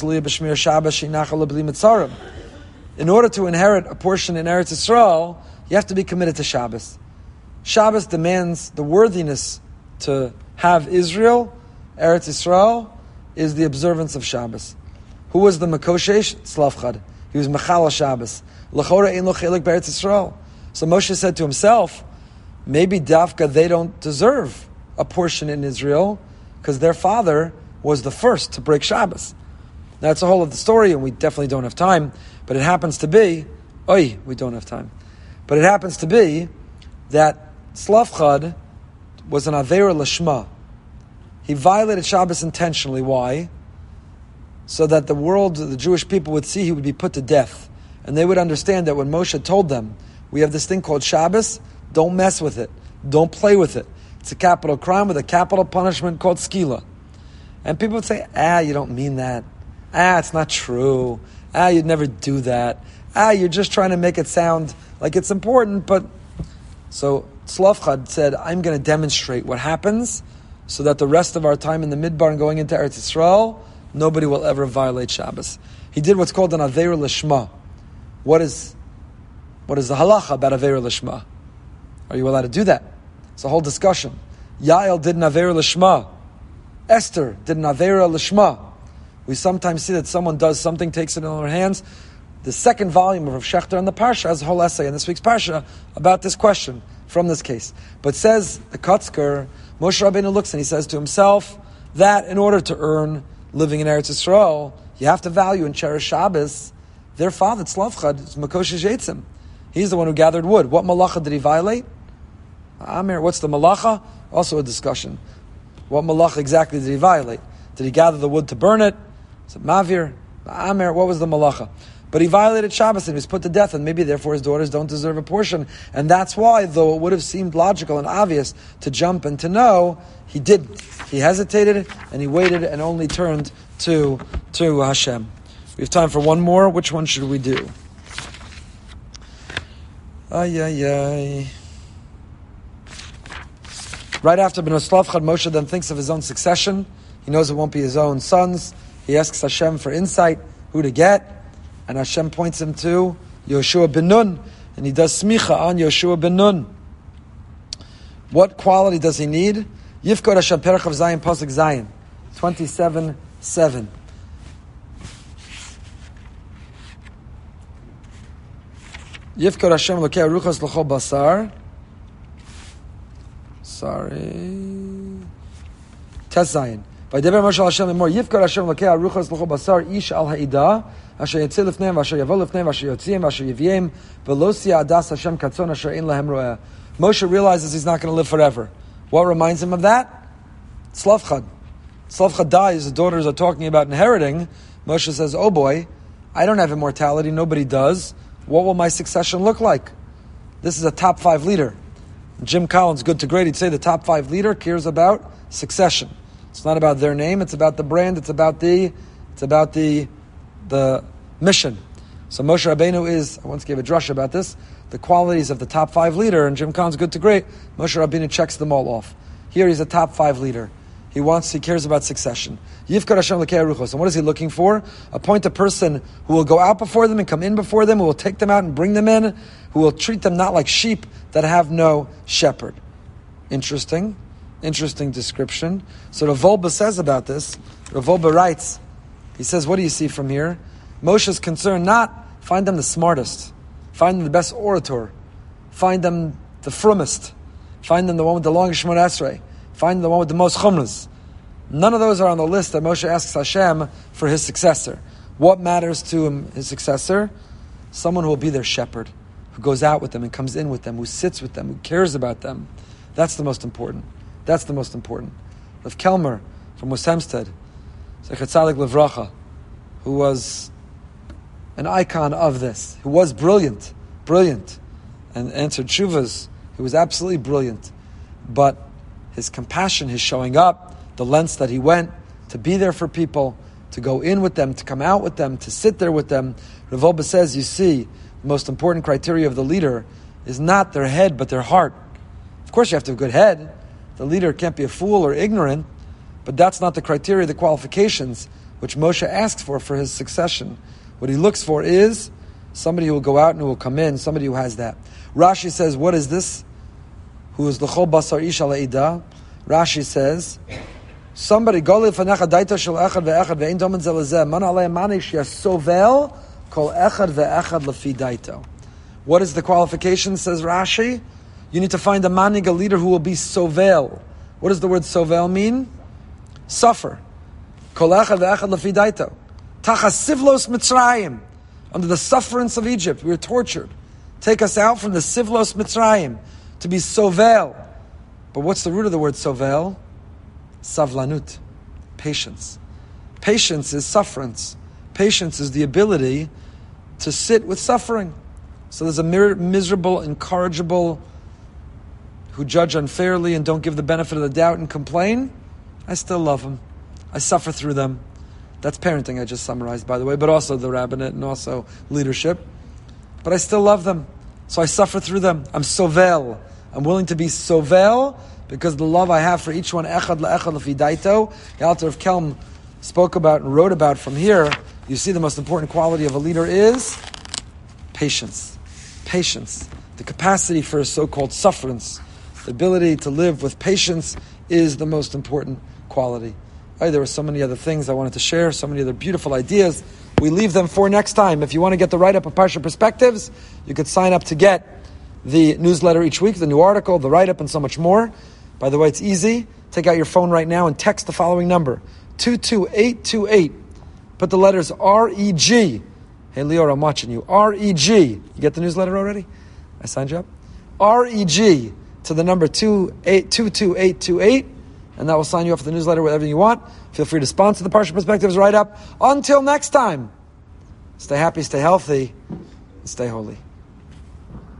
inherit a portion in Eretz Yisrael, you have to be committed to Shabbos. Shabbos demands the worthiness to have Israel. Eretz Yisrael is the observance of Shabbos. Who was the Makoshesh? Tzlavchad. He was Mechala Shabbos. L'chora ein lo chelik b'Eretz Yisrael. So Moshe said to himself, maybe Davka, they don't deserve a portion in Israel because their father was the first to break Shabbos. Now, that's a whole of the story, and we definitely don't have time, but it happens to be, oi, we don't have time, but it happens to be that Tzlavchad was an Aveira Lashma. He violated Shabbos intentionally. Why? So that the world, the Jewish people would see he would be put to death. And they would understand that when Moshe told them, we have this thing called Shabbos, don't mess with it. Don't play with it. It's a capital crime with a capital punishment called skila. And people would say, ah, you don't mean that. Ah, it's not true. Ah, you'd never do that. Ah, you're just trying to make it sound like it's important. But so Tzlavchad said, I'm going to demonstrate what happens so that the rest of our time in the Midbar and going into Eretz Yisrael, nobody will ever violate Shabbos. He did what's called an Aveira Lishma. What is, what is the halacha about Aveira Lishma? Are you allowed to do that? It's a whole discussion. Yael did an Aveira Lishma. Esther did an Aveira Lishma. We sometimes see that someone does something, takes it in their hands. The second volume of Rav Shechter and the Parsha has a whole essay in this week's Parsha about this question from this case. But says the Katzker, Moshe Rabbeinu looks and he says to himself that in order to earn living in Eretz Yisrael, you have to value and cherish Shabbos. Their father, Tzlavchad, is Makoshesh Yetzim. He's the one who gathered wood. What malacha did he violate? Amir, what's the malacha? Also a discussion. What malacha exactly did he violate? Did he gather the wood to burn it? Is it mavir? Amir, what was the malacha? But he violated Shabbos and he was put to death, and maybe therefore his daughters don't deserve a portion. And that's why, though it would have seemed logical and obvious to jump and to know, he didn't. He hesitated and he waited and only turned to, to Hashem. We have time for one more. Which one should we do? Ay, ay, ay. Right after Benos Lavchad, Moshe then thinks of his own succession. He knows it won't be his own sons. He asks Hashem for insight, who to get. And Hashem points him to Yoshua ben Nun. And he does smicha on Yoshua ben Nun. What quality does he need? Yifkod Hashem Perach of Zion, Pasuk Zion. twenty-seven seven. Yifkod Hashem Lokei Ruchas L'chol Basar. Sorry. Tes Zion. Vaydeber Moshe Hashem lemor Yifkar Hashem Lokei Aruchas L'chol Basar Ish Al Ha'ida Asher Yitzil Lifneim Asher Yavo Lifneim Asher Yotziim Asher Yiviem V'lo Sia Adas Hashem Katzon Asher Ein Lahem Roeh. Moshe realizes he's not going to live forever. What reminds him of that? Tzlafchad. Tzlafchad dies, the daughters are talking about inheriting. Moshe says, oh boy, I don't have immortality, nobody does. What will my succession look like? This is a top five leader. Jim Collins, Good to Great, he'd say the top five leader cares about succession. It's not about their name, it's about the brand, it's about the it's about the the mission. So Moshe Rabbeinu is, I once gave a drush about this, the qualities of the top five leader, and Jim Collins, Good to Great, Moshe Rabbeinu checks them all off. Here he's a top five leader. He wants, he cares about succession. Yifkar Hashem L'kei Aruchos. And what is he looking for? Appoint a person who will go out before them and come in before them, who will take them out and bring them in, who will treat them not like sheep that have no shepherd. Interesting. Interesting description. So Rav Wolbe says about this, Rav Wolbe writes, he says, what do you see from here? Moshe's concern, not find them the smartest, find them the best orator, find them the frummest, find them the one with the longest Shemona Esrei, find the one with the most chumras. None of those are on the list that Moshe asks Hashem for his successor. What matters to him, his successor? Someone who will be their shepherd, who goes out with them and comes in with them, who sits with them, who cares about them. That's the most important. That's the most important. Rav Kelmer from West Hempstead, Zecher Tzadik Livracha, who was an icon of this, who was brilliant, brilliant, and answered shuvas. He was absolutely brilliant. But his compassion, his showing up, the lengths that he went to be there for people, to go in with them, to come out with them, to sit there with them. Rav Wolbe says, you see, the most important criteria of the leader is not their head, but their heart. Of course you have to have a good head. The leader can't be a fool or ignorant, but that's not the criteria, the qualifications which Moshe asks for for his succession. What he looks for is somebody who will go out and who will come in, somebody who has that. Rashi says, what is this? Who is l'chol basar ish al ha'ida? Rashi says, somebody, Goli fanecha daita shel echad ve'echad ve'ein domen ze lezeh, man alei manish yasovel kol echad ve'echad lefi daito. What is the qualification, says Rashi? You need to find a manig, a leader who will be sovel. What does the word sovel mean? Suffer. Kol echad ve'echad lefi daito. Tachas sivlos Mitzrayim. Under the sufferance of Egypt, we were tortured. Take us out from the sivlos Mitzrayim. To be sovel. But what's the root of the word sovel? Savlanut. Patience. Patience is sufferance. Patience is the ability to sit with suffering. So there's a mir- miserable, incorrigible, who judge unfairly and don't give the benefit of the doubt and complain. I still love them. I suffer through them. That's parenting I just summarized, by the way, but also the rabbinate and also leadership. But I still love them. So I suffer through them. I'm sovel. I'm willing to be sovel because of the love I have for each one. Echad le'echad lefi daito. The Alter of Kelm spoke about and wrote about from here. You see the most important quality of a leader is patience. Patience. The capacity for so-called sufferance. The ability to live with patience is the most important quality. Right, there were so many other things I wanted to share, so many other beautiful ideas. We leave them for next time. If you want to get the write-up of Parsha Perspectives, you could sign up to get the newsletter each week, the new article, the write-up, and so much more. By the way, it's easy. Take out your phone right now and text the following number, two two eight two eight. Put the letters R E G. Hey, Lior, I'm watching you. R E G. You get the newsletter already? I signed you up? R E G to the number two two eight two eight. And that will sign you up for the newsletter, whatever you want. Feel free to sponsor the Parsha Perspectives write-up. Until next time, stay happy, stay healthy, and stay holy.